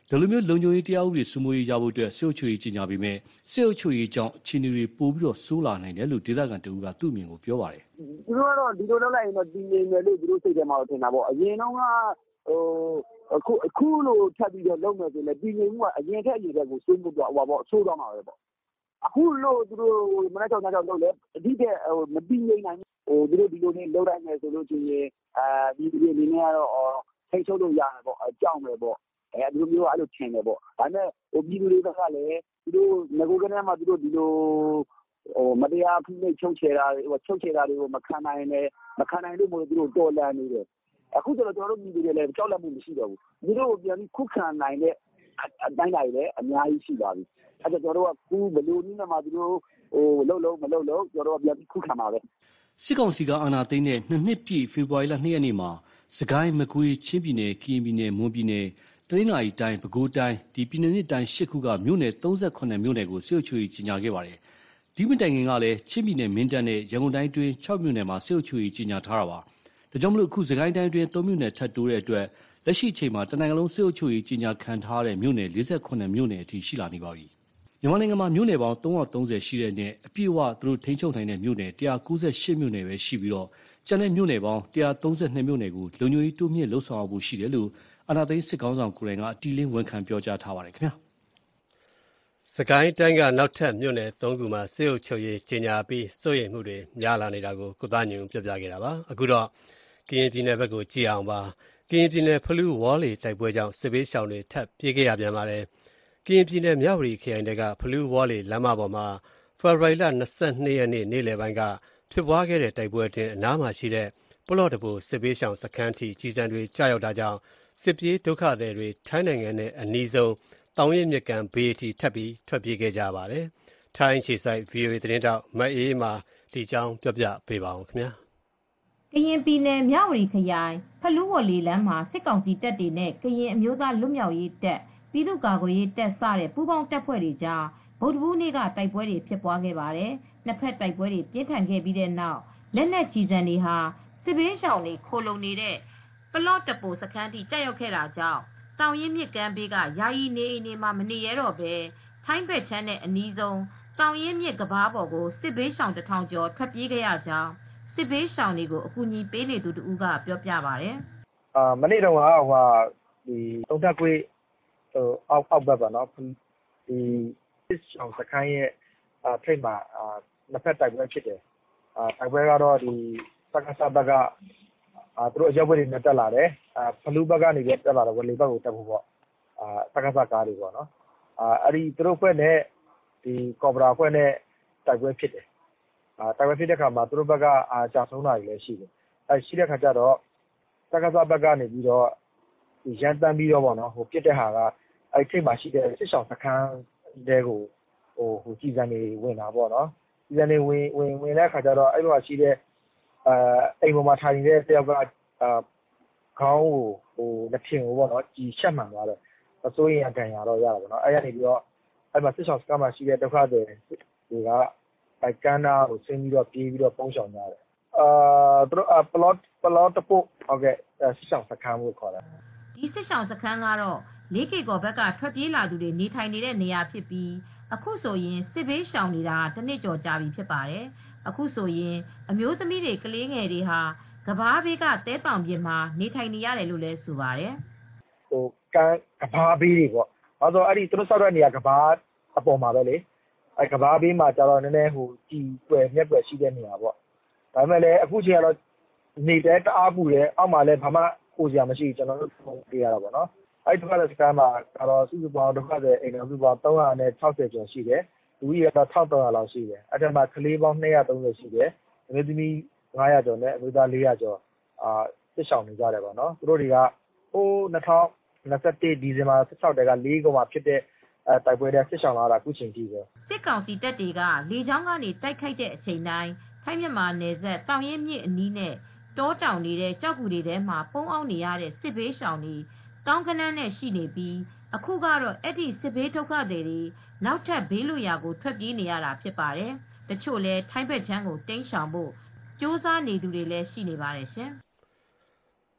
ဒီလိုမျိုးလုံခြုံရေးတရားဥပဒေစိုးမိုးရေးရဖို့အတွက်စစ်အုပ်ချုပ်ရေးကြီးညာပြီးမဲ့စစ်အုပ်ချုပ်ရေးကြောင့်အခြေအနေတွေပိုပြီးတော့ဆိုးလာနိုင်တယ်လို့ဒေသခံတဦးကသူ့အမြင်ကိုပြောပါတယ်သူတို့ကတော့ဒီလိုလုပ်လိုက်ရင်တော့တည်ငြိမ်တယ်လို့သူတို့စိတ်ထဲမှာထင်တာပေါ့အရင်တော့ကဟိုအခုအခုလိုထပ်ပြီးတော့လုပ်မယ်ဆိုရင်တည်ငြိမ်မှုကအရင်ထက်အရင်ထက်ကိုစိုးမိုးတော့ဟိုပါပေါ့ဆိုးတော့မှာပဲပေါ့အခုလို့သူတို့မနေ့ကကြောက်လုပ်လဲအတိတဲ့ဟိုမတည်ငြိမ်နိုင်ဟိုသူတို့ဒီလိုနေလုပ်တိုင်းမယ်ဆိုလို့ချင်းရင်အဲဒီဒီအနေနဲ့ကတော့ထိတ်ချုပ်လို့ရတယ်ပေါ့အကြောင်းပဲပေါ့အဲဒီလိုမျိုးအဲ့လိုထင်တယ်ပေါ့ဒါပေမဲ့ဟိုပြည်သူတွေကလည်းသူတို့ငကိုကနေမှသူတို့ဒီလိုဟိုမတရားဖိနှိပ်ချုပ်ချယ်တာဟိုချုပ်ချယ်တာတွေကိုမခံနိုင်နဲ့မခံနိုင်လို့မို့သူတို့တော်လန့်နေတယ်အခုကျတော့ကျွန်တော်တို့ပြည်သူတွေလည်းကြောက်လန့်မှုမရှိတော့ဘူးသူတို့ပြန်ပြီးခုခံနိုင်တဲ့အတိုင်းတိုင်းလည်းအများကြီးရှိပါပြီအဲ့တော့ကျွန်တော်တို့ကခုဘယ်လိုနည်းနဲ့မှသူတို့ဟိုလှုပ်လို့မလှုပ်လို့ကျွန်တော်တို့ပြန်ပြီးခုခံပါပဲစစ်ကောင်စီကအာဏာသိမ်းတဲ့နှစ်နှစ်ပြည့်ဖေဖော်ဝါရီလနှစ်ရက်နေ့မှာစကိုင်းမကွေးချင်းပြည်နယ်ကရင်ပြည်နယ်မွန်ပြည်နယ်တနင်္သာရီတိုင်းပဲခူးတိုင်းဒီပြည်နယ်တိုင်းရှစ်ခုကမြို့နယ်သုံးဆယ့်ခုနှစ်မြို့နယ်ကိုစစ်အုပ်ချုပ်ရေးကြီးညာခဲ့ပါတယ်ဒီမတိုင်ခင်ကလည်းချင်းပြည်နယ်မင်းတပ်နဲ့ရန်ကုန်တိုင်းတွင်း၆မြို့နယ်မှာစစ်အုပ်ချုပ်ရေးကြီးညာထားတာပါဒါကြောင့်မလို့အခုစကိုင်းတိုင်းတွင်းသုံးမြို့နယ်ထပ်တိုးတဲ့အတွက်လက်ရှိအချိန်မှာတနင်္ဂနွေလုံးစစ်အုပ်ချုပ်ရေးကြီးညာခံထားတဲ့မြို့နယ်၄ဆယ့်ခုနှစ်မြို့နယ်အထိရှိလာနေပါပြီမြန်မာနိုင်ငံမှာမြို့နယ်ပေါင်းသုံးရာသုံးဆယ်ရှိတဲ့နဲ့အပြည့်အဝသူတို့ထိန်းချုပ်နိုင်တဲ့မြို့နယ်၁၉၈မြို့နယ်ပဲရှိပြီးတော့ကျန်တဲ့မြို့နယ်ပေါင်း၁၃၂မြို့နယ်ကိုလုံခြုံရေးတိုးမြင့်လှုပ်ဆောင်ဖို့ရှိတယ်လို့အာဏာသိမ်းစစ်ကောင်ဆောင်ကိုယ်တိုင်ကအတီးလင်းဝန်ခံပြောကြားထားပါတယ်ခင်ဗျာစကိုင်းတိုင်းကနောက်ထပ်မြို့နယ်သုံးခုမှာစစ်အုပ်ချုပ်ရေးကြီးညာပြီးစိုးရိမ်မှုတွေများလာနေတာကိုကိုသားညွန့်ပြောပြခဲ့တာပါအခုတော့ကရင်ပြည်နယ်ဘက်ကိုကြည့်အောင်ပါကရင်ပြည်နယ်ဖလူးဝေါ်လီတိုက်ပွဲကြောင့်စစ်ဘေးရှောင်တွေထပ်ပြေးခဲ့ရပြန်ပါတယ်ကရင်ပြည်နယ်မြဝတီခရိုင်ကဖလူးဝေါ်လီလမ်းမပေါ်မှာဖေဖော်ဝါရီလ၂၂ရက်နေ့နေ့လယ်ပိုင်းကဖြစ်ပွားခဲ့တဲ့တိုက်ပွဲအတွင်းအနားမှာရှိတဲ့ပလော့တပူစစ်ဘေးရှောင်စခန်းထိကြီးစံတွေကြားရောက်တာကြောင့်စစ်ပြေးဒုက္ခသည်တွေထိုင်းနိုင်ငံနဲ့အနီးဆုံးတောင်ရမြစ်ကမ်းဘေးအထိထပ်ပြီးထွက်ပြေးခဲ့ကြပါတယ်။ထိုင်းခြေဆိုင် ဗွီအိုအေသတင်းတောက်မအေးမာဒီကြောင်းပြောပြပေးပါဦးခင်ဗျာ။ကရင်ပြည်နယ်မြဝတီခရိုင်ဖလူးဝေါ်လီလမ်းမှာစစ်ကောင်စီတပ်တွေနဲ့ကရင်အမျိုးသားလွတ်မြောက်ရေးတပ်ပြည်သူ့ကာကွယ်ရေးတပ်စတဲ့ပူးပေါင်းတပ်ဖွဲ့တွေကြားဗုဒ္ဓဘူးနေ့ကတိုက်ပွဲတွေဖြစ်ပွားခဲ့ပါတယ်။နှစ်ဖက်တိုက်ပွဲတွေပြင်းထန်ခဲ့ပြီးတဲ့နောက်လက်နက်ကြီးစံတွေဟာစစ်ဘေးရှောင်တွေခိုလုံနေတဲ့ပလော့တပူစခန်းထိတက်ရောက်ခဲ့တာကြောင့်တောင်ရင်းမြစ်ကမ်းဘေးကယာယီနေအိမ်တွေမှာမနေရတော့ပဲထိုင်းဘက်ချမ်းနဲ့အနီးဆုံးတောင်ရင်းမြစ်ကဘာပေါ်ကိုစစ်ဘေးရှောင်တစ်ထောင်ကျော်ထွက်ပြေးခဲ့ရကြောင်းစစ်ဘေးရှောင်တွေကိုအကူအညီပေးနေသူတူကပြောပြပါတယ်။အာမနေ့တုန်းကဟိုဟာဒီတုံးတက်ကွေးဟိုအောက်အောက်ဘက်ပါနော်ဒီစစ်ရှောင်စခန်းရဲ့အာထိပ်မှာအာနှစ်ဖက်တိုက်ပွဲဖြစ်တယ်။အာတိုက်ပွဲကတော့ဒီစက္ကစဘက်ကအာသူတို့အရောက်ဝဲတွေနဲ့တက်လာတယ်အာဖလူးဘက်ကနေတက်လာတော့ဝလေဘက်ကိုတက်ဖို့ပေါ့အာစက္ကစကားတွေပေါ့နော်အာအဲ့ဒီသူတို့ဖွဲ့နဲ့ဒီကော်ဘရာဖွဲ့နဲ့တိုက်ပွဲဖြစ်တယ်အာတိုက်ပွဲဖြစ်တဲ့ခါမှာသူတို့ဘက်ကအာကြာဆုံးတာတွေလည်းရှိတယ်အဲရှိတဲ့ခါကျတော့စက္ကစဘက်ကနေပြီးတော့ဒီရန်တမ်းပြီးတော့ပေါ့နော်ဟိုပြစ်တဲ့ဟာကအဲ့ထိပ်မှာရှိတဲ့စစ်ဆောင်စခန်းတွေကိုဟိုဟိုကြီးစံနေဝင်တာပေါ့နော်ကြီးစံနေဝင်ဝင်ဝင်တဲ့ခါကျတော့အဲ့လိုရှိတဲ့အဲအိမ်ပေါ်မှာထိုင်နေတဲ့တယောက်ကအာခေါင်းကိုဟိုလက်ဖြင့်ကိုပေါ့နော်ကြီးရှက်မှန်သွားတယ်အစိုးရဒဏ်ရာတော့ရတာပေါ့နော်အဲ့ရနေပြီးတော့အဲ့မှာစစ်ဆောင်စခန်းမှာရှိတဲ့ဒုက္ခသည်တွေကအဲကမ်းနားကိုဆင်းပြီးတော့ပြေးပြီးတော့ပုံဆောင်ကြတယ်အာသူတို့ပလော့ပလော့တပုတ်ဟုတ်ကဲ့စစ်ဆောင်စခန်းကိုခေါ်တယ်ဒီစစ်ဆောင်စခန်းကတော့လေးကေကော်ဘက်ကထွက်ပြေးလာသူတွေနေထိုင်နေတဲ့နေရာဖြစ်ပြီးအခုဆိုရင်စစ်ဘေးရှောင်နေတာတစ်နှစ်ကျော်ကြာပြီဖြစ်ပါတယ်အခုဆိုရင်အမျိုးသမီးတွေကလေးငယ်တွေဟာကဘာဘေးကတဲတောင်ပြင်မှာနေထိုင်နေရတယ်လို့လည်းဆိုပါတယ်ဟိုကံကဘာဘေးတွေပေါ့အဲဆိုအဲ့ဒီသူတို့ဆောက်တဲ့နေရာကဘာအပေါ်မှာပဲလေအဲကဘာဘေးမှာကျတော့နည်းနည်းဟိုကြည်ွယ်မြက်ွယ်ရှိတဲ့နေရာပေါ့ဒါပေမဲ့လည်းအခုချိန်ကတော့နေတဲ့တအားပူတယ်အောက်မှာလည်းဘာမှကိုစရာမရှိကျွန်တော်တို့ပုံပြရတာပေါ့နော်အဲ့ဒီကစကန်မှာကတော့စုစုပေါင်းဒုက္ခတွေအိမ်တော်စုပေါင်းသုံးရာ၆၀ကျော်ရှိတယ်လူကြီးကတော့၁၃၀၀လောက်ရှိတယ်အဲ့ဒါမှကလေးပေါင်း၂၃၀ရှိတယ်အမျိုးသမီး၅ရာကျော်နဲ့အမျိုးသား၄ရာကျော်အာစစ်ဆောင်နေကြတယ်ပေါ့နော်သူတို့တွေကဟို၂၀၂၁ဒီဇင်ဘာ၁၆တက်ကလေးကောင်မှဖြစ်တဲ့အဲတိုက်ပွဲတဲ့စစ်ဆောင်လာတာအခုချိန်ထိပဲစစ်ကောင်စီတပ်တွေကလေကြောင်းကနေတိုက်ခိုက်တဲ့အချိန်တိုင်းထိုင်းမြန်မာနယ်စပ်တောင်ရင်းမြစ်အနီးနဲ့တောတောင်နေတဲ့ကြောက်ကူတွေထဲမှာပုံအောင်နေရတဲ့စစ်ဘေးရှောင်တွေတောင်းကနန်းနဲ့ရှိနေပြီးအခုကတော့အဲ့ဒီစစ်ဘေးဒုက္ခတွေတွေနောက်ထပ်ဘေးလွတ်ရာကိုထွက်ပြေးနေရတာဖြစ်ပါတယ်တချို့လဲထိုင်းဘက်ချမ်းကိုတိမ်းရှောင်ဖို့စ조사နေသူတွေလည်းရှိနေပါတယ်ရှင်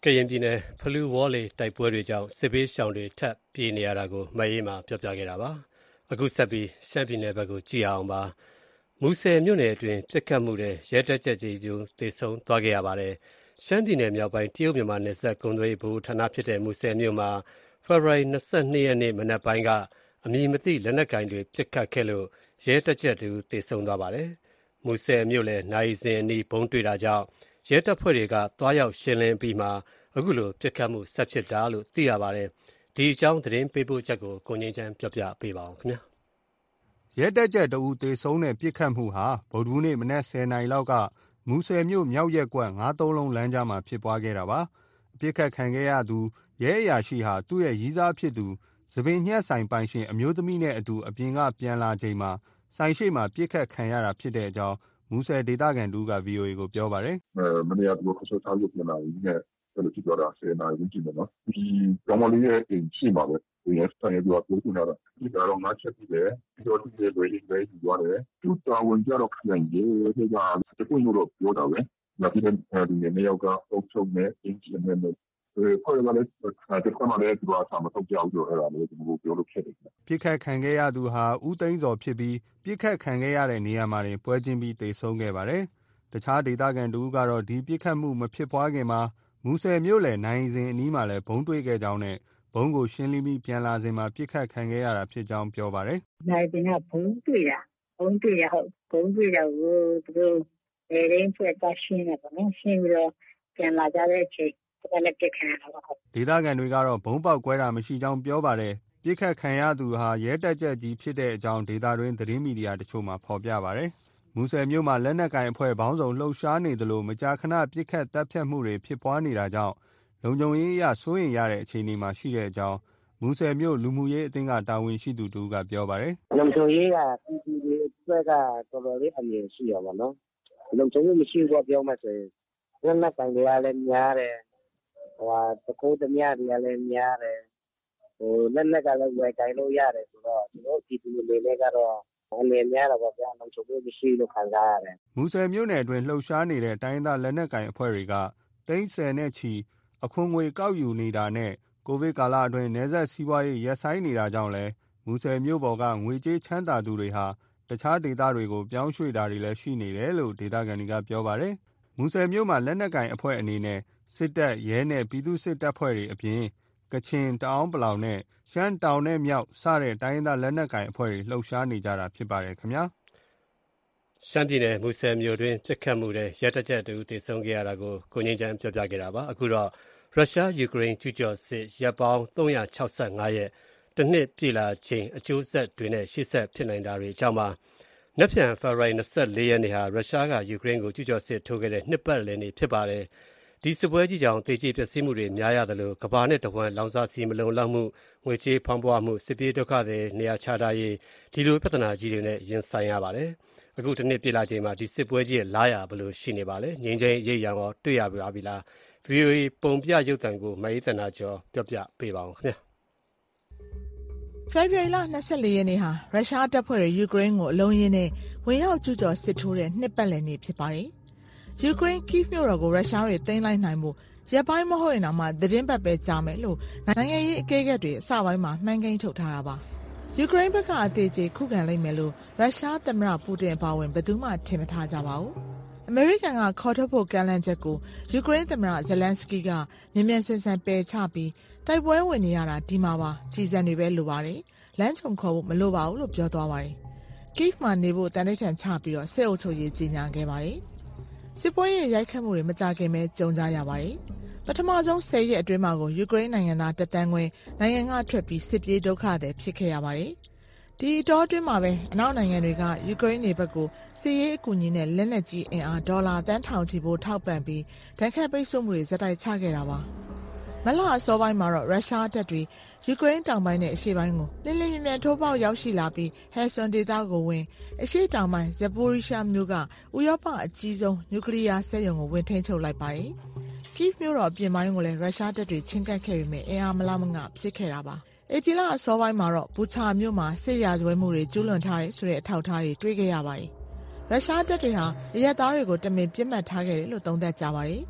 ကရင်ပြည်နယ်ဖလူးဝေါ်လေတိုက်ပွဲတွေကြောင့်စစ်ပေးရှောင်တွေထပ်ပြေးနေရတာကိုမအေးမှာပြောပြခဲ့တာပါအခုဆက်ပြီးရှမ်းပြည်နယ်ဘက်ကိုကြည့်အောင်ပါမူဆယ်မြို့နယ်အတွင်းပြစ်ခတ်မှုတွေရဲတပ်ချက်ကြီးကျူသေဆုံးသွားခဲ့ရပါတယ်ရှမ်းပြည်နယ်မြောက်ပိုင်းတရုတ်မြန်မာနယ်စပ်ကုန်းသွေးဘူဌာနဖြစ်တဲ့မူဆယ်မြို့မှာဖေဖော်ဝါရီလ၂၂ရက်နေ့မနက်ပိုင်းကအမည်မသိလက်နက်ကိုင်တွေပြစ်ခတ်ခဲ့လို့ရဲတပ်ချက်တူသေဆုံးသွားပါတယ်မူဆယ်မြို့လည်းနိုင်စင်အနီးဘုံတွေ့တာကြောင့်ရဲတပ်ဖွဲ့တွေကသွားရောက်ရှင်းလင်းပြီးမှအခုလိုပြစ်ခတ်မှုဆက်ဖြစ်တာလို့သိရပါတယ်ဒီအကြောင်းသတင်းပေးပို့ချက်ကိုကိုငင်းချမ်းပြောပြပေးပါအောင်ခင်ဗျာရဲတပ်ချက်တဦးသေဆုံးတဲ့ပြစ်ခတ်မှုဟာဗုဒ္ဓဟူးနေ့မနက်၁၀နာရီလောက်ကမူဆယ်မြို့မြောက်ရက်ကွက်ငါးသုံးလုံးလမ်းကြားမှာဖြစ်ပွားခဲ့တာပါအပြစ်ခတ်ခံခဲ့ရသူရဲအရာရှိဟာသူ့ရဲ့ရီးစားဖြစ်သူသပင်ညှက်ဆိုင်ပိုင်ရှင်အမျိုးသမီးနဲ့အတူအပြင်ကပြန်လာချိန်မှာဆိုင်ရှိမှာပြစ်ခတ်ခံရတာဖြစ်တဲ့အကြောင်းမူဆယ်ဒေသခံတူက ဗီအိုအေ ကိုပြောပါတယ်။မနေ့ကသူကဆောထားရုပ်ပြန်လာပြီးနဲ့အဲ့လိုဖြစ်သွားတာဆယ်နာရီဝန်းကျင်ပဲနော်။ဒီကောင်မလေးရဲ့အိမ်ရှိမှာပဲ။ဒီဆိုင်ရွာပြောချင်တာဒီကတော့ငါချက်ပြီးတယ်ပြီးတော့ဒီလေတွေတွေယူရတယ်။သူတာဝန်ကြတော့ခိုင်ရေဒီကတခုမျိုးတော့ပြောတာပဲ။နောက်ပြီးတော့ဒီနေ့ရောက်ကအုပ်ချုပ်နေအင်ဂျင်နဲ့ခေါ်ရတဲ့တက်ခွန်နဲ့ဒီတော့ဆာမတော့ကြောက်ကြရတာလေဒီလိုပြောလို့ဖြစ်တယ်ပြစ်ခတ်ခံခဲ့ရသူဟာဦးသိန်းစော်ဖြစ်ပြီးပြစ်ခတ်ခံခဲ့ရတဲ့နေရာမှာတင်ပွဲချင်းပြီးသေဆုံးခဲ့ပါတယ်တခြားဒေသခံတူကတော့ဒီပြစ်ခတ်မှုမဖြစ်ပွားခင်မှာမူဆယ်မြို့နယ်နိုင်စင်အနီးမှာလည်းဘုံတွေ့ခဲ့ကြောင်းနဲ့ဘုံကိုရှင်းလင်းပြီးပြန်လာစဉ်မှာပြစ်ခတ်ခံခဲ့ရတာဖြစ်ကြောင်းပြောပါတယ်နိုင်စင်ကဘုံတွေ့တာဘုံတွေ့ရဟုတ်ဘုံတွေ့တော့သူတို့အဲရင်းဖွဲ့တာရှင်းတယ်ပေါ့နော်ရှင်းပြီးတော့ပြန်လာကြတဲ့အချိန်ဒေသခံတွေကတော့ဘုံပေါက်ကွဲတာမရှိကြောင်းပြောပါတယ်ပြစ်ခတ်ခံရသူဟာရဲတပ်ချက်ကြီးဖြစ်တဲ့အကြောင်းဒေသတွင်းသတင်းမီဒီယာတချို့မှာဖော်ပြပါတယ်မူဆယ်မြို့မှာလက်နက်ကိုင်အဖွဲ့ပေါင်းစုံလှုပ်ရှားနေသလိုမကြာခဏပြစ်ခတ်တပ်ဖြတ်မှုတွေဖြစ်ပွားနေတာကြောင့်လုံခြုံရေးအရစိုးရိမ်ရတဲ့အခြေအနေမှာရှိတဲ့အကြောင်းမူဆယ်မြို့လူမှုရေးအသင်းကတာဝန်ရှိသူတူကပြောပါတယ်လုံခြုံရေးကပြည်သူတွေအတွက်ကတော်တော်လေးအမြင်ရှိရပါတော့လုံခြုံရေးမရှိဘူးပြောမှဆိုရင်လက်နက်ကိုင်တွေကလည်းများတယ်ဟိုတကူတမြတွေကလည်းများတယ်ဟိုလက်လက်ကလည်းဝယ်ကြိုင်လို့ရတယ်ဆိုတော့ဒီလိုဒီလိုလေးတွေကတော့အလင်းများတော့ဗျာလုံခြုံရေးမရှိလို့ခံစားရတယ်မူဆယ်မြို့နယ်အတွင်းလှုပ်ရှားနေတဲ့တိုင်းသားလက်နက်ကိုင်အဖွဲ့တွေကတိန်းဆယ်နဲ့ချီအခွန်ငွေကောက်ယူနေတာနဲ့ကိုဗစ်ကာလအတွင်းနယ်စပ်စီးပွားရေးရပ်ဆိုင်းနေတာကြောင့်လည်းမူဆယ်မြို့ပေါ်ကငွေကြေးချမ်းသာသူတွေဟာတခြားဒေသတွေကိုပြောင်းရွှေ့တာတွေလည်းရှိနေတယ်လို့ဒေသခံတွေကပြောပါတယ်မူဆယ်မြို့မှာလက်နက်ကိုင်အဖွဲ့အနေနဲ့စစ်တပ်ရဲနဲ့ပြည်သူ့စစ်တပ်ဖွဲ့တွေအပြင်ကချင်တအောင်းပလောင်နဲ့ရှမ်းတောင်နဲ့မြောက်စတဲ့တိုင်းရင်းသားလက်နက်ကိုင်အဖွဲ့တွေလှုပ်ရှားနေကြတာဖြစ်ပါတယ်ခင်ဗျာရှမ်းပြည်နယ်မူဆယ်မြို့တွင်ပြစ်ခတ်မှုတွေရဲတပ်ချက်တူသေဆုံးခဲ့ရတာကိုကိုငင်းချမ်းပြောပြခဲ့တာပါအခုတော့ရုရှားယူကရိန်းကျူးကျော်စစ်ရပ်ပေါင်းသုံးရာ၆ဆ၅ရက်တစ်နှစ်ပြည့်လာချိန်အကျိုးဆက်တွေနဲ့ရှေ့ဆက်ဖြစ်နိုင်တာတွေအကြောင်းပါနက်ဖြန်ဖေဖော်ဝါရီ၂၄ရက်နေ့ဟာရုရှားကယူကရိန်းကိုကျူးကျော်စစ်ထိုးခဲ့တဲ့နှစ်ပတ်လည်နေ့ဖြစ်ပါတယ်ဒီစစ်ပွဲကြီးကြောင့်တေကြီးပျက်စီးမှုတွေများရသလိုကမ္ဘာနဲ့တဝန်းလောင်စာဆီမလုံလောက်မှုငွေကြေးဖောင်းပွားမှုစစ်ပြေးဒုက္ခတွေနေရာချထားရေးဒီလိုပြဿနာကြီးတွေနဲ့ရင်ဆိုင်ရပါတယ်အခုတစ်နှစ်ပြည့်လာချိန်မှာဒီစစ်ပွဲကြီးရဲ့လာရဘလို့ရှိနေပါလဲငြိမ်းချမ်းရေးရံရောတွေ့ရပါပြီလား ဗီအိုအေ ပုံပြရုပ်သံကိုမအေးသနာကျော်ပြောပြပေးပါအောင်ခင်ဗျာဖေဖော်ဝါရီလ၂၄ရက်နေ့ဟာရုရှားတပ်ဖွဲ့တွေယူကရိန်းကိုအလုံးရင်းနဲ့ဝင်ရောက်ကျူးကျော်စစ်ထိုးတဲ့နှစ်ပတ်လည်နေ့ဖြစ်ပါတယ်ယူကရိန်းကိဗ်မြို့တော်ကိုရုရှားတွေသိမ်းလိုက်နိုင်မှုရပ်ပိုင်းမဟုတ်ရင်တော့မှသတင်းပတ်ပဲကြားမယ်လို့နိုင်ငံရေးအကဲခတ်တွေအစပိုင်းမှာမှန်းကိန်းထုတ်ထားတာပါယူကရိန်းဘက်ကအသေးသေးခုခံလိုက်မယ်လို့ရုရှားသမ္မတပူတင်အပါအဝင်ဘယ်သူမှထင်မထားကြပါဘူးအမေရိကန်ကခေါ်ထုတ်ဖို့ကမ်းလှမ်းချက်ကိုယူကရိန်းသမ္မတဇလန်စကီကမြန်မြန်ဆန်ဆန်ပယ်ချပြီးတိုက်ပွဲဝင်နေရတာဒီမှာပါကြီးစံတွေပဲလိုပါတယ်လမ်းချုံခေါ်ဖို့မလိုပါဘူးလို့ပြောသွားပါတယ်ကိဗ်မှာနေဖို့တန်တိတ်ထန်ချပြီးတော့စစ်အုပ်ချုပ်ရေးကြီးညာခဲ့ပါတယ်စစ်ပွဲရဲ့ရိုက်ခတ်မှုတွေမကြခင်ပဲကြုံကြရပါတယ်ပထမဆုံးဆယ်ရက်အတွင်းမှာကိုယူကရိန်းနိုင်ငံသားတသန်းခွဲနိုင်ငံကထွက်ပြီးစစ်ပြေးဒုက္ခတွေဖြစ်ခဲ့ရပါတယ်ဒီအတောအတွင်းမှာပဲအနောက်နိုင်ငံတွေကယူကရိန်းနေဘက်ကိုစစ်ရေးအကူအညီနဲ့လက်နက်ကြီးအင်အားဒေါ်လာတန်းထောင်ချီဖို့ထောက်ပံ့ပြီးဒဏ်ခတ်ပိတ်ဆို့မှုတွေဇက်တိုက်ချခဲ့တာပါမလအစောပိုင်းမှာတော့ရုရှားတပ်တွေယူကရိန်းတောင်ပိုင်းနဲ့အရှေ့ပိုင်းကိုလင်းလင်းမြန်မြန်ထိုးပေါက်ရောက်ရှိလာပြီးဟယ်ဆွန်ဒေသကိုဝင်အရှေ့တောင်ပိုင်းဇပိုရီရှာမြို့ကဥရောပအကြီးဆုံးနျူကလ িয়ার စက်ရုံကိုဝင်ထိန်းချုပ်လိုက်ပါတယ်ကိဗ်မြို့တော်ပြင်ပိုင်းကိုလည်းရုရှားတပ်တွေချင်းကပ်ခဲ့ပေမဲ့အင်အားမလောက်မငဖြစ်ခဲ့တာပါဧပြီလအစောပိုင်းမှာတော့ဘူချာမြို့မှာစစ်ရာဇဝဲမှုတွေကျူးလွန်ထားတဲ့ဆိုတဲ့အထောက်အထားတွေတွေ့ခဲ့ရပါတယ်ရုရှားတပ်တွေဟာအရက်သားတွေကိုတမင်ပြစ်မှတ်ထားခဲ့တယ်လို့သုံးသပ်ကြပါတယ်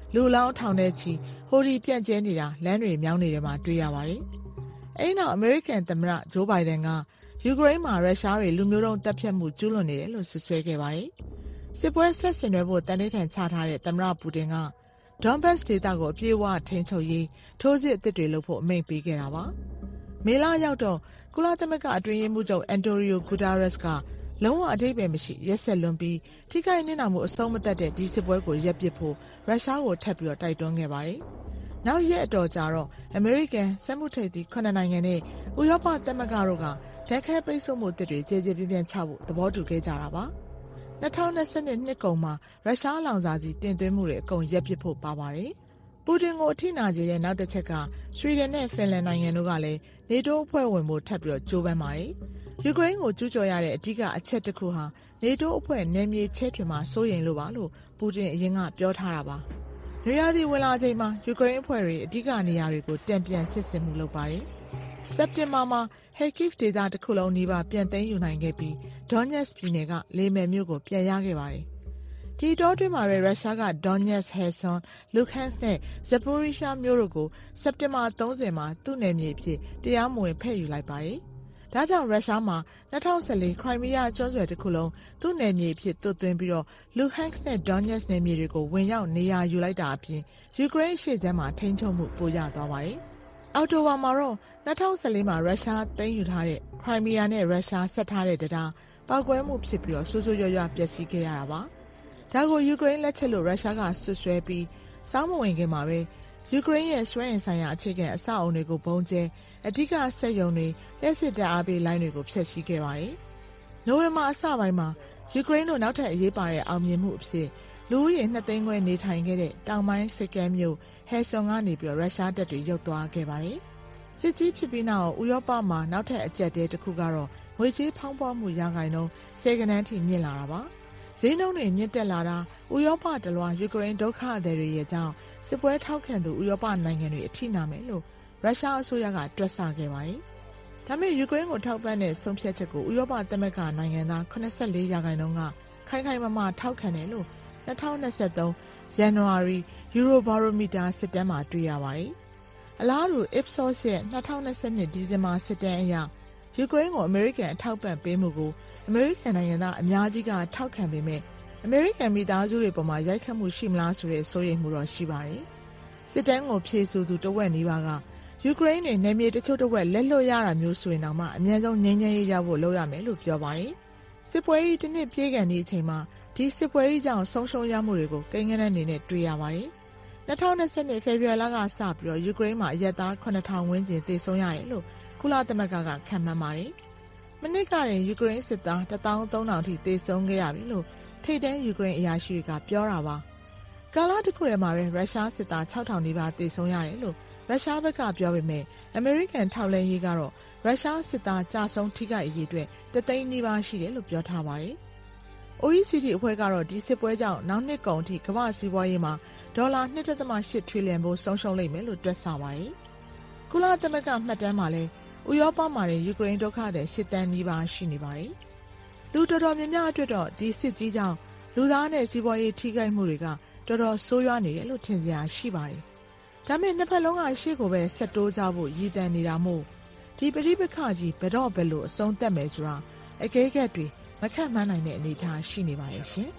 လူလောင်းထောင်တဲ့ချီဟိုဒီပြန့်ကျဲနေတာလမ်းတွေမြောင်းနေတယ်မှာတွေ့ရပါတယ်။အဲဒီနောက်အမေရိကန်သမ္မတဂျိုးဘိုင်ဒန်ကယူကရိန်းမှာရုရှားတွေလူမျိုးတုံးတပ်ဖြတ်မှုကျူးလွန်နေတယ်လို့ဆွဆွဲခဲ့ပါတယ်။စစ်ပွဲဆက်ဆင်နွှဲဖို့တန်ဋိဌာန်ချထားတဲ့သမ္မတပူတင်ကဒွန်ဘတ်စ်ဒေသကိုအပြည့်အဝထိန်းချုပ်ရေးထိုးစစ်အသစ်တွေလုပ်ဖို့အမိန့်ပေးခဲ့တာပါ။မေလရောက်တော့ကုလသမဂ္ဂအတွင်းရေးမှူးချုပ်အန်တိုရီယိုဂူတာရက်စ်ကလုံးဝအထိပ္ပယ်မရှိရက်ဆက်လွန်ပြီးထိခိုက်နစ်နာမှုအဆုံးမသက်တဲ့ဒီစစ်ပွဲကိုရပ်ပစ်ဖို့ရုရှားကိုထပ်ပြီးတော့တိုက်တွန်းခဲ့ပါတယ်။နောက်ရက်အတော်ကြာတော့အမေရိကန်စက်မှုထိပ်သီးခုနှစ်နိုင်ငံနဲ့ဥရောပသမဂ္ဂတို့ကဓာတ်ခဲပိတ်ဆို့မှုအသစ်တွေကြေကြေပြန့်ပြန့်ချဖို့သဘောတူခဲ့ကြတာပါ။၂၀၂၂နှစ်ကုန်မှာရုရှားလောင်စာဆီတင်သွင်းမှုတွေအကုန်ရပ်ပစ်ဖို့ပါပါတယ်။ပူတင်ကိုအထိနာစေတဲ့နောက်တစ်ချက်ကဆွီဒင်နဲ့ဖင်လန်နိုင်ငံတို့ကလည်းနေတိုးအဖွဲ့ဝင်ဖို့ထပ်ပြီးတော့ကြိုးပမ်းပါတယ်။ယူကရိန်းကိုကျူးကျော်ရတဲ့အဓိကအချက်တစ်ခုဟာနေတိုးအဖွဲ့နယ်မြေချဲ့ထွင်မှာစိုးရိမ်လို့ပါလို့ပူတင်အရင်ကပြောထားတာပါ။နွေရာသီဝင်လာချိန်မှာယူကရိန်းအဖွဲ့တွေအဓိကနေရာတွေကိုတံပြန်စစ်ဆင်မှုလုပ်ပါတယ်။စက်တင်ဘာမှာဟက်ကိဖ်ဒေသတစ်ခုလုံးနီးပါးပြန်သိမ်းယူနိုင်ခဲ့ပြီးဒေါညက်စ်ပြည်နယ်ကလေမယ်မြို့ကိုပြန်ရခဲ့ပါတယ်။ဒီတောတွင်းမှာပဲရုရှားကဒေါညက်စ်ဟဲဆွန်လူခန့်စ်နဲ့ဇပိုရီရှားမြို့တို့ကိုစက်တင်ဘာ၃၀မှာသူ့နယ်မြေအဖြစ်တရားမဝင်ဖဲ့ယူလိုက်ပါတယ်။ဒါကြောင့်ရုရှားမှာ၂၀၁၄ခရိုင်းမီးယားကျွန်းဆွယ်တစ်ခုလုံးသူ့နယ်မြေအဖြစ်သွတ်သွင်းပြီးတော့လူခန့်စ်နဲ့ဒေါညက်စ်နယ်မြေတွေကိုဝင်ရောက်နေရာယူလိုက်တာအပြင်ယူကရိန်းရှေ့ကျမ်းမှာထိန်းချုပ်မှုပိုရသွားပါတယ်။အောက်တိုဘာမှာတော့၂၀၁၄မှာရုရှားသိမ်းယူထားတဲ့ခရိုင်းမီးယားနဲ့ရုရှားဆက်ထားတဲ့တရားပောက်ကွဲမှုဖြစ်ပြီးတော့ဆိုးဆိုးရွားရွားပျက်စီးခဲ့ရတာပါ။ဒါကိုယူကရိန်းလက်ချက်လို့ရုရှားကဆွဆွဲပြီးစောင်းမဝင်ခင်မှာပဲယူကရိန်းရဲ့စွမ်းအင်ဆိုင်ရာအခြေခံအဆောက်အုံတွေကိုဘုံကျဲအဓိကစက်ရုံတွေလက်စစ်တပ်အားပေးလိုင်းတွေကိုဖျက်ဆီးခဲ့ပါတယ်။နိုဝင်ဘာအစပိုင်းမှာယူကရိန်းတို့နောက်ထပ်အရေးပါတဲ့အောင်မြင်မှုအဖြစ်လူဦးရေနှစ်သိန်းခွဲနေထိုင်ခဲ့တဲ့တောင်ပိုင်းစစ်ကမ်းမြို့ဟဲဆွန်ကနေပြီးတော့ရုရှားတပ်တွေရုတ်သွားခဲ့ပါတယ်။စစ်ကြီးဖြစ်ပြီးနောက်ဥရောပမှာနောက်ထပ်အကျပ်တဲတစ်ခုကတော့ငွေကြေးဖောင်းပွားမှုရာခိုင်နှုန်းဆယ်ကနန်းထိမြင့်လာတာပါ။ဈေးနှုန်းတွေမြင့်တက်လာတာဥရောပတလွှာယူကရိန်းဒုက္ခသည်တွေရဲ့ကြောင့်စစ်ပွဲထောက်ခံသူဥရောပနိုင်ငံတွေအထိနာမယ်လို့ရုရှားအစိုးရကတွက်ဆခဲ့ပါတယ်။ဒါပေမဲ့ယူကရိန်းကိုထောက်ပံ့တဲ့ဆုံးဖြတ်ချက်ကိုဥရောပသမဂ္ဂနိုင်ငံသား၇၄ရာခိုင်နှုန်းကခိုင်ခိုင်မာမာထောက်ခံတယ်လို့၂၀၂၃ဇန်နဝါရီယူရိုဘာရိုမီတာစစ်တမ်းမှာတွေ့ရပါတယ်။အလားတူ Ipsos ရဲ့၂၀၂၂ဒီဇင်ဘာစစ်တမ်းအရယူကရိန်းကိုအမေရိကန်အထောက်ပံ့ပေးမှုကိုအမေရိကန်နိုင်ငံသားအများကြီးကထောက်ခံပေမဲ့အမေရိကန်မိသားစုတွေပေါ်မှာရိုက်ခတ်မှုရှိမလားဆိုတဲ့စိုးရိမ်မှုတော့ရှိပါတယ်။စစ်တမ်းကိုဖြေဆိုသူတဝက်နီးပါးကယူကရိန်းနဲ့နယ်မြေတချို့တဝက်လက်လွတ်ရတာမျိုးဆိုရင်တော့မှအများဆုံးငြိမ်းချမ်းရေးရဖို့လုပ်ရမယ်လို့ပြောပါတယ်။စစ်ပွဲကြီးတစ်နှစ်ပြည့်ကန်ဒီအချိန်မှာဒီစစ်ပွဲကြီးကြောင့်ဆုံးရှုံးရမှုတွေကိုကိန်းဂဏန်းအနေနဲ့တွေ့ရပါတယ်။၂၀၂၂ဖေဖော်ဝါရီလကစပြီးတော့ယူကရိန်းမှာအရက်သားခုနှစ်ထောင်ဝန်းကျင်သေဆုံးရတယ်လို့ကုလသမဂ္ဂကခန့်မှန်းပါတယ်။မနစ်ကရင်ယူကရိန်းစစ်သားတစ်သောင်းသုံးထောင်ထိသေဆုံးခဲ့ရပြီလို့ထိပ်တန်းယူကရိန်းအရာရှိတွေကပြောတာပါ။ကာလတစ်ခုတည်းမှာပဲရုရှားစစ်သားခြောက်ထောင်နီးပါးသေဆုံးရတယ်လို့ရုရှားဘက်ကပြောပေမဲ့အမေရိကန်ထောက်လှမ်းရေးကတော့ရုရှားစစ်သားကြာဆုံးထိခိုက်အရေးအတွက်တသိန်းနီးပါးရှိတယ်လို့ပြောထားပါတယ်။ အို အီ စီ ဒီ အဖွဲ့ကတော့ဒီစစ်ပွဲကြောင့်နောက်နှစ်ကုန်အထိကမ္ဘာ့စီးပွားရေးမှာဒေါ်လာ ၂.၈ ထရီလီယံဘိုးဆုံးရှုံးလိမ့်မယ်လို့တွက်ဆပါတယ်။ကုလသမဂ္ဂမှတ်တမ်းမှာလည်းဥရောပမှာလည်းယူကရိန်းဒုက္ခသည်၈တန်းနီးပါးရှိနေပါတယ်။လူတော်တော်များများအတွက်တော့ဒီစစ်ကြီးကြောင့်လူသားနဲ့စီးပွားရေးထိခိုက်မှုတွေကတော်တော်ဆိုးရွားနေတယ်လို့ထင်စရာရှိပါတယ်။ဒါပေမဲ့နှစ်ဖက်လုံးကရှေ့ကိုပဲဆက်တိုးကြဖို့ရည်တန်နေတာမို့ဒီပဋိပက္ခကြီးဘယ်တော့ဘယ်လိုအဆုံးသတ်မယ်ဆိုတာအကဲခတ်တွေမခန့်မှန်းနိုင်တဲ့အနေအထားရှိနေပါရဲ့ရှင်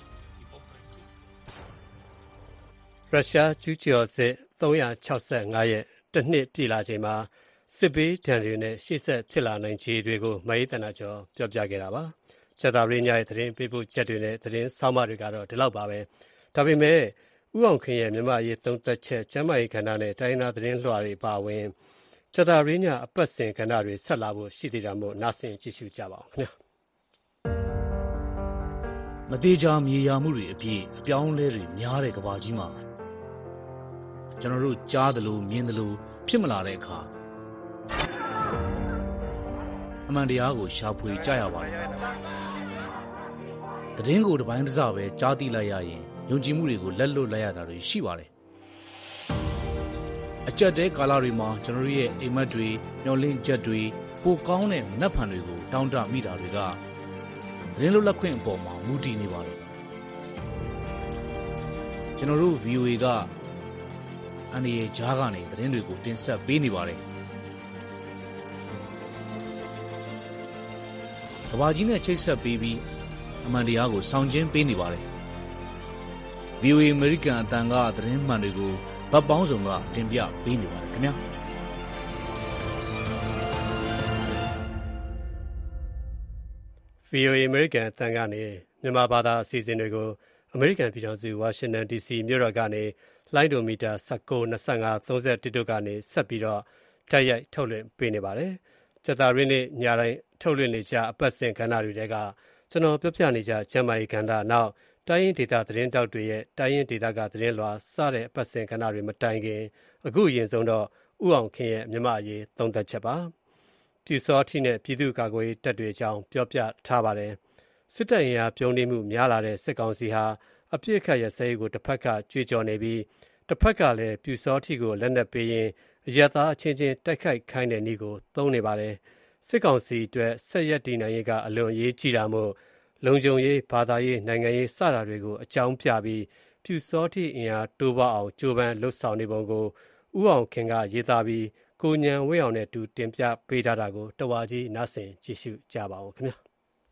။ရုရှားကျူးကျော်စစ်သုံးရာ၆၅ရက်တစ်နှစ်ပြည့်လာချိန်မှာစစ်ဘေးဒဏ်တွေနဲ့ရှေ့ဆက်ဖြစ်လာနိုင်ခြေတွေကိုမအေးတနာကျော်ပြောပြခဲ့တာပါ။ချက်သာရင်းညရဲ့သတင်းပေးပို့ချက်တွေနဲ့သတင်းဆောင်းပါးတွေကတော့ဒီလောက်ပါပဲ။ဒါပေမဲ့ဥအောင်ခင်ရဲ့မြန်မာရေးသုံးသက်ချက်ကျမ်းမာရေးကဏ္ဍနဲ့တိုင်းနာသတင်းလွှာတွေပါဝင်ချက်သာရင်းညအပတ်စဉ်ကဏ္ဍတွေဆက်လာဖို့ရှိသေးတာမို့နားဆင်ကြည့်ရှုကြပါအောင်ခင်ဗျာ။မသေးချာမြေယာမှုတွေအပြည့်အပြောင်းလဲတွေများတဲ့ကဘာကြီးမှာကျွန်တော်တို့ကြားသလိုမြင်သလိုဖြစ်မလာတဲ့အခါအမှန်တရားကိုရှာဖွေကြရပါတယ်။သတင်းကိုတစ်ပိုင်းတစ်စပဲကြားသိလိုက်ရရင်ယုံကြည်မှုတွေကိုလက်လွတ်လိုက်ရတာတွေရှိပါတယ်။အကြက်တဲကာလတွေမှာကျွန်တော်ရဲ့အိမ်မက်တွေမျောလင့်ချက်တွေပိုကောင်းတဲ့မနှက်ဖန်တွေကိုတောင်းတမိတာတွေကသတင်းလွတ်လပ်ခွင့်အပေါ်မှာမူတည်နေပါတယ်။ကျွန်တော်တို့ ဗီအိုအေ ကအန်ဒီရဲ့ဂျားကနေသတင်းတွေကိုတင်ဆက်ပေးနေပါတယ်ကဘာကြီးနဲ့ချိတ်ဆက်ပေးပြီးအမှန်တရားကိုဆောင်ကျဉ်ပေးနေပါတယ် ဗီအိုအေ American အတန်ကသတင်းမှန်တွေကိုဗတ်ပေါင်းစုံကတင်ပြပေးနေပါတယ်ခင်ဗျာဗီအိုအေ American အတန်ကနေမြန်မာဘာသာအစီအစဉ်တွေကို အမေရိကန်ပြည်ထောင်စုဝါရှင်တန် ဒီစီ မြို့တော်ကနေလိုင်းဒိုမီတာ၁၉ ၂၅ ၃၁တို့ကနေဆက်ပြီးတော့တိုက်ရိုက်ထုတ်လွှင့်ပေးနေပါတယ်။ကျသရင်းနေ့ညတိုင်းထုတ်လွှင့်နေကြအပတ်စဉ်ကဏ္ဍတွေထဲကကျွန်တော်ပြောပြနေကြကျမ်းမာရေးကဏ္ဍနောက်တိုင်းရင်းဒေသသတင်းတောက်တွေရဲ့တိုင်းရင်းဒေသကသတင်းလွှာစတဲ့အပတ်စဉ်ကဏ္ဍတွေမတိုင်ခင်အခုအရင်ဆုံးတော့ဥအောင်ခင်ရဲ့မြမအရေးသုံးသက်ချက်ပါ။ပြူစောတိနဲ့ပြည်သူ့ကာကွယ်ရေးတပ်တွေအကြောင်းပြောပြထားပါတယ်။စစ်တပ်ရင်အားပြုံးနေမှုများလာတဲ့စစ်ကောင်စီဟာအပြစ်ခတ်ရစဲကိုတစ်ဖက်ကကြွေးကြော်နေပြီးတစ်ဖက်ကလည်းပြူစောတိကိုလက်နက်ပေးရင်အရသာအချင်းချင်းတိုက်ခိုက်ခိုင်းတဲ့နည်းကိုသုံးနေပါတယ်။စစ်ကောင်စီအတွက်ဆက်ရက်တည်နိုင်ရေးကအလွန်အရေးကြီးတာမို့လုံခြုံရေးဘာသာရေးနိုင်ငံရေးစတာတွေကိုအကြောင်းပြပြီးပြူစောတိအင်အားတိုးပွားအောင်ကြိုးပမ်းလှုပ်ဆောင်နေပုံကိုဥအောင်ခင်ကရေးသားပြီးကိုညံဝင်းအောင်နဲ့တူတင်ပြပေးထားတာကိုတဝါကြီးနားဆင်ကြည့်ရှုကြပါဦးခင်ဗျာ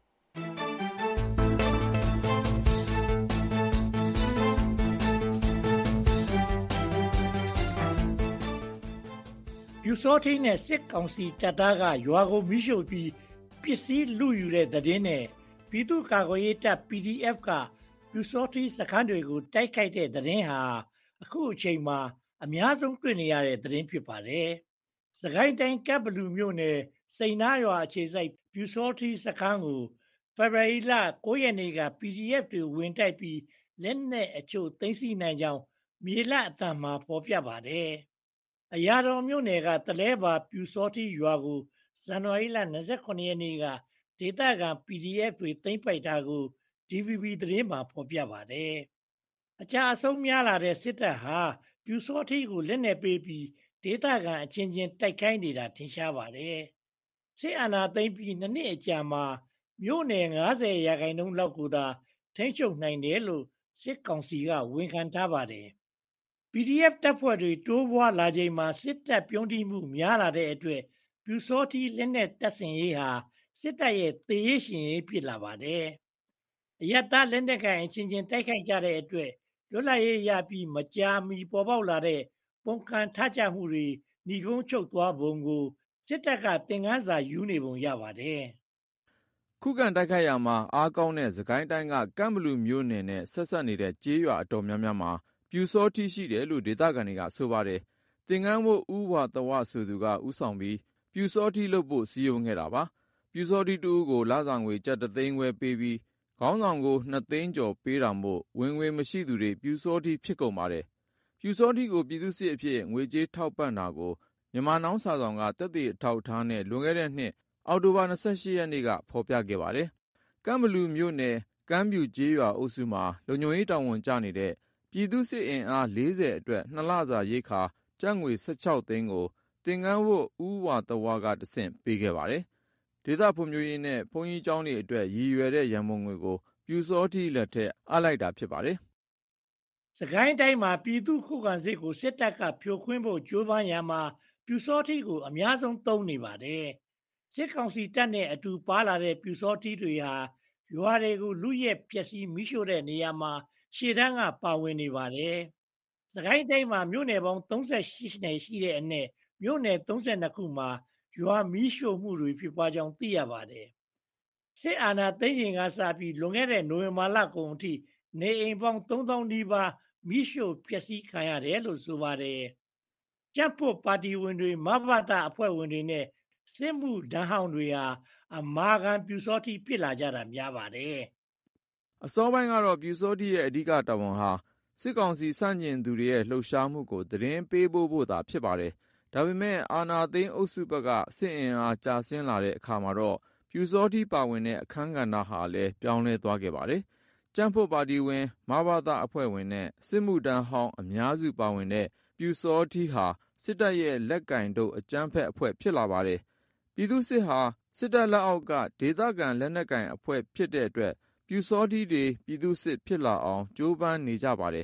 ပြူစောတိနဲ့စစ်ကောင်စီတပ်သားကရွာကိုမိရှို့ပြီးပစ္စည်းလူယူတဲ့သတင်းနဲ့ပြည်သူ့ကာကွယ်ရေးတပ် ပီ ဒီ အက်ဖ် ကပြူစောတိစခန်းတွေကိုတိုက်ခိုက်တဲ့သတင်းဟာအခုအချိန်မှာအများဆုံးတွေ့နေရတဲ့သတင်းဖြစ်ပါတယ်။စကိုင်းတိုင်းကပ်ဘလူမြို့နယ်စိန်နာရွာအခြေစိုက်ပြူစောတိစခန်းကိုဖေဖော်ဝါရီလ၉ရက်နေ့က ပီ ဒီ အက်ဖ် တွေဝင်တိုက်ပြီးလက်နက်အချို့သိမ်းဆည်းနိုင်ကြောင်းမြေလအတန်မှာဖော်ပြပါတယ်။အရာတော်မြို့နယ်ကတလဲပါပြူစောတိရွာကိုဇန်နဝါရီလ၂၇ရက်နေ့ကဒေသခံ ပီ ဒီ အက်ဖ် တွေသိမ်းပိုက်တာကို ဒီ ဗီ ဘီ သတင်းမှာဖော်ပြပါတယ်။အကြအဆုံးများလာတဲ့စစ်တပ်ဟာပြူစောတိကိုလက်နက်ပေးပြီးဒေသခံအချင်းချင်းတိုက်ခိုင်းနေတာထင်ရှားပါတယ်။စစ်အာဏာသိမ်းပြီးနှစ်နှစ်အကြာမှာမြို့နယ်၅၀ရာခိုင်နှုန်းလောက်ကိုသာထိန်းချုပ်နိုင်တယ်လို့စစ်ကောင်စီကဝန်ခံထားပါတယ်။ ပီ ဒီ အက်ဖ် တပ်ဖွဲ့တွေတိုးပွားလာချိန်မှာစစ်တပ်ပြုံးတိမှုများလာတဲ့အတွက်ပြူစောတိလက်နက်တပ်ဆင်ရေးဟာစစ်တပ်ရဲ့သေရေးရှင်ရေးဖြစ်လာပါတယ်။အယက်သားလက်နက်ကိုင်အချင်းချင်းတိုက်ခိုက်ကြတဲ့အတွက်လွတ်လပ်ရေးရပြီးမကြာမီပေါ်ပေါက်လာတဲ့ပုံခံထားကြမှုတွေညီကုန်းချုပ်သွားပုံကိုစစ်တပ်ကသင်ခန်းစာယူနေပုံရပါတယ်။ခုခံတိုက်ခိုက်ရမှာအားကောင်းတဲ့စကိုင်းတိုင်းကကမ်ဘလူမြို့နယ်နဲ့ဆက်ဆက်နေတဲ့ကျေးရွာအတော်များများမှာပြူစောတိရှိတယ်လို့ဒေသခံတွေကဆိုပါတယ်။သင်္ကန်းဝတ်ဦးဝါတဝဆိုသူကဥဆောင်ပြီးပြူစောတိလုပ်ဖို့စီယုံခဲ့တာပါ။ပြူစောတိတူကိုလစာငွေကျပ်တသိန်းခွဲပေးပြီးခေါင်းဆောင်ကိုနှစ်သိန်းကျော်ပေးတာမို့ဝင်ငွေမရှိသူတွေပြူစောတိဖြစ်ကုန်ပါတယ်။ပြူစောတိကိုပြည်သူစစ်အဖြစ်ငွေကြေးထောက်ပံ့တာကိုမြန်မာနောင်စာဆောင်ကတက်သေးအထောက်ထားနဲ့လွန်ခဲ့တဲ့နှစ်အောက်တိုဘာ၂၈ရက်နေ့ကဖော်ပြခဲ့ပါတယ်။ကမ်ဘလူမြို့နယ်ကမ်းပြူကျေးရွာအုပ်စုမှာလုံခြုံရေးတာဝန်ကျနေတဲ့ပြည်သူစစ်အင်အား၄၀အတွက်နှစ်လစာရိတ်ခါကျပ်ငွေ၁၆သိန်းကိုသင်္ကန်းဝတ်ဦးဝါတဝါကတဆင့်ပေးခဲ့ပါတယ်။ဒေသဖွံ့ဖြိုးရေးနဲ့ဘုန်းကြီးကျောင်းတွေအတွက်ရည်ရွယ်တဲ့ရန်ပုံငွေကိုပြူစောတိလက်ထက်အပ်လိုက်တာဖြစ်ပါတယ်။စကိုင်းတိုင်းမှာပြည်သူခုခံစစ်ကိုစစ်တပ်ကဖြိုခွင်းဖို့ကြိုးပမ်းရမှာပြူစောတိကိုအများဆုံးသုံးနေပါတယ်။စစ်ကောင်စီတပ်နဲ့အတူပါလာတဲ့ပြူစောတိတွေဟာရွာတွေကိုလူရက်ပျက်စီးမိရှို့တဲ့နေရာမှာရှေ့တန်းကပါဝင်နေပါတယ်။စကိုင်းတိုင်းမှာမြို့နယ်ပေါင်း၃၈နယ်ရှိတဲ့အနက်မြို့နယ်၃၂ခုမှာရွာမီးရှို့မှုတွေဖြစ်ပွားကြောင်းသိရပါတယ်။စစ်အာဏာသိမ်းချိန်ကစပြီးလွန်ခဲ့တဲ့နိုဝင်ဘာလကုန်အထိနေအိမ်ပေါင်းသုံးသောင်းနီးပါးမီးရှို့ပျက်စီးခံရတယ်လို့ဆိုပါတယ်။ကြံ့ဖွတ်ပါတီဝင်တွေမဘသအဖွဲ့ဝင်တွေနဲ့စစ်မှုဒဏ်ဟောင်းတွေဟာအမာခံပြူစောတိဖြစ်လာကြတာများပါတယ်။အစောပိုင်းကတော့ပြူစောတိရဲ့အဓိကတာဝန်ဟာစစ်ကောင်စီစန့်ကျင်သူတွေရဲ့လှုပ်ရှားမှုကိုသတင်းပေးဖို့ဖို့သာဖြစ်ပါတယ်။ဒါပေမဲ့အာဏာသိမ်းအုပ်စုဘက်ကစစ်အင်အားကျဆင်းလာတဲ့အခါမှာတော့ပြူစောတိပါဝင်တဲ့အခန်းကဏ္ဍဟာလည်းပြောင်းလဲသွားခဲ့ပါတယ်။ကြံ့ဖွတ်ပါတီဝင်မဘသအဖွဲ့ဝင်နဲ့စစ်မှုထမ်းဟောင်းအများစုပါဝင်တဲ့ပြူစောတိဟာစစ်တပ်ရဲ့လက်ကင်တို့အကြမ်းဖက်အဖွဲ့ဖြစ်လာပါတယ်။ပြည်သူစစ်ဟာစစ်တပ်လက်အောက်ကဒေသခံလက်နက်ကင်အဖွဲ့ဖြစ်တဲ့အတွက်ပြူစောတိတွေပြည်သူစစ်ဖြစ်လာအောင်ကြိုးပမ်းနေကြပါတယ်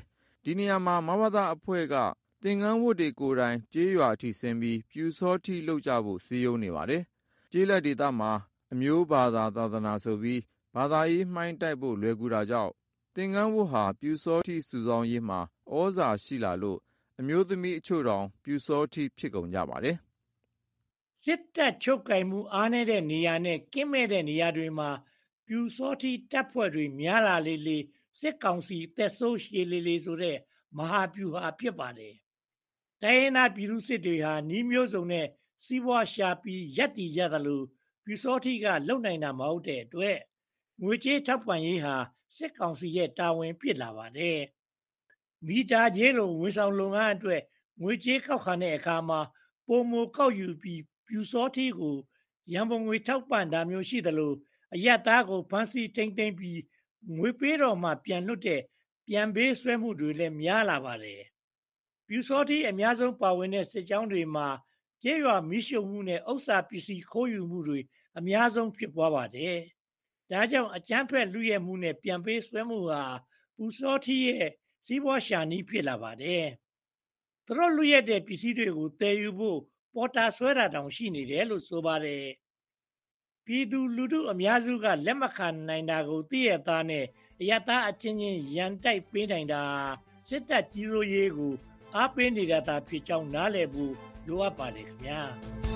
ဒီနေရာမှာမဘသအဖွဲ့ကသင်္ကန်းဝတ်တွေကိုယ်တိုင်ကျေးရွာအထိဆင်းပြီးပြူစောထီးလုပ်ကြဖို့စည်းရုံးနေပါတယ်။ကျေးလက်ဒေသမှာအမျိုးဘာသာသာသနာဆိုပြီးဘာသာရေးမှိုင်းတိုက်ဖို့လွယ်ကူတာကြောင့်သင်္ကန်းဝတ်ဟာပြူစောထီးစုဆောင်းရေးမှာဩဇာရှိလာလို့အမျိုးသမီးအချို့တောင်ပြူစောထီးဖြစ်ကုန်ကြပါတယ်။စစ်တပ်ချုပ်ကိုင်မှုအားနည်းတဲ့နေရာနဲ့ကင်းမဲ့တဲ့နေရာတွေမှာပြူစောထီးတပ်ဖွဲ့တွေများလာလေလေစစ်ကောင်စီသက်ဆိုးရှည်လေလေဆိုတဲ့မဟာပြူဟာဖြစ်ပါတယ်။တိုင်းရင်းသားပြည်သူစစ်တွေဟာနှီးမျိုးစုံနဲ့စီးပွားရှာပြီးရက်တီရသလိုပြူစောထီးကလုံနိုင်တာမဟုတ်တဲ့အတွက်ငွေကြေးထောက်ပံ့ရေးဟာစစ်ကောင်စီရဲ့တာဝန်ဖြစ်လာပါတယ်။မီတာကြေးလိုဝန်ဆောင်လုပ်ငန်းအတွက်ငွေကြေးကောက်ခံတဲ့အခါမှာပုံမကောက်ယူပြီးပြူစောထီးကိုရန်ပုံငွေထောက်ပံ့တာမျိုးရှိသလိုအယက်သားကိုဖမ်းဆီးထိန်းသိမ်းပြီးငွေပေးတော်မှပြန်လွတ်တဲ့ပြန်ပေးဆွဲမှုတွေလည်းများလာပါတယ်။ပြူစောထီးအများဆုံးပါဝင်တဲ့စစ်ကြောင်းတွေမှာကျေးရွာမိရှုံမှုနဲ့ဥစ္စာပစ္စည်းခိုးယူမှုတွေအများဆုံးဖြစ်ပွားပါတယ်။ဒါကြောင့်အကြမ်းဖက်လူရဲမှုနဲ့ပြန်ပေးဆွဲမှုဟာပြူစောထီးရဲ့စီးပွားရှာနည်းဖြစ်လာပါတယ်။သူတို့လူရဲတဲ့ပစ္စည်းတွေကိုတည်ယူဖို့ပေါ်တာဆွဲတာတောင်ရှိနေတယ်လို့ဆိုပါတယ်။ပြည်သူလူထုအများစုကလက်မခံနိုင်တာကိုသိရသားနဲ့အယက်သားအချင်းချင်းရန်တိုက်ပေးနိုင်တာစစ်တပ်ကြီးစိုးရေးကိုအားပေးနေတာသာဖြစ်ကြောင်းနားလည်ဖို့လိုအပ်ပါတယ်ခင်ဗျာ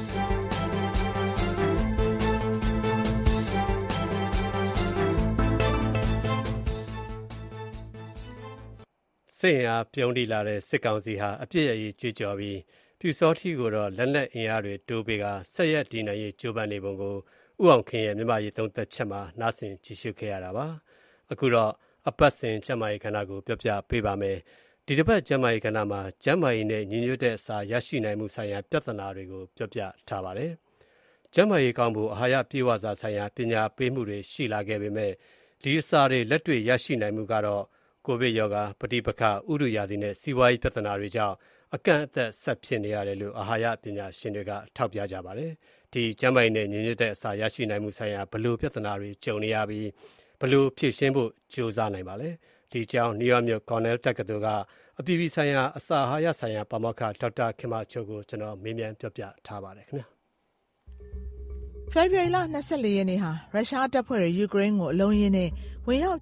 စိတ်အားပြုံးတိလာတဲ့စစ်ကောင်စီဟာအပြစ်ရည်ကြွကြော်ပြီးပြူစောထီကိုတော့လက်နက်အင်အားတွေတိုးပေးကဆက်ရက်ဒီနိုင်ရေးကြိုးပမ်းနေပုံကိုဥအောင်ခင်ရဲ့မြန်မာရေးသုံးသက်ချက်မှာနားဆင်ကြည့်ရှုခဲ့ရတာပါအခုတော့အပတ်စဉ်ကျမ်းမာရေးခန္ဓာကိုပြောပြပေးပါမယ်ဒီတစ်ပတ်ကျမ်းမာရေးခန္ဓာမှာကျမ်းမာရေးနဲ့ညီညွတ်တဲ့အစာရရှိနိုင်မှုဆိုင်ရာပြဿနာတွေကိုပြောပြထားပါတယ်ကျမ်းမာရေးကောင်းဖို့အာဟာရပြေဝစာဆိုင်ရာပညာပေးမှုတွေရှိလာခဲ့ပေမဲ့ဒီအစာတွေလက်တွေ့ရရှိနိုင်မှုကတော့ကိုဗစ်ရောဂါပဋိပက္ခဥတုရာသီနဲ့စီးပွားရေးပြဿနာတွေကြောင့်အကန့်အသတ်ဆက်ဖြစ်နေရတယ်လို့အာဟာရပညာရှင်တွေကထောက်ပြကြပါတယ်ဒီကျမ်းမာရေးနဲ့ညီညွတ်တဲ့အစာရရှိနိုင်မှုဆိုင်ရာဘယ်လိုပြဿနာတွေကြုံနေရပြီးဘယ်လိုဖြေရှင်းဖို့ကြိုးစားနိုင်ပါလဲဒီကြောင်းနယူးယောက်မြို့ကော်နယ်တက္ကသိုလ်ကအပြည်ပြည်ဆိုင်ရာအစာအာဟာရဆိုင်ရာပါမောက္ခဒေါက်တာခင်မချိုကိုကျွန်တော်မေးမြန်းပြောပြထားပါတယ်ခင်ဗျာဖေဖော်ဝါရီလ၂၄ရက်နေ့ဟာရုရှားတပ်ဖွဲ့တွေယူကရိန်းကိုအလုံးရင်းနဲ့ဝင်ရောက်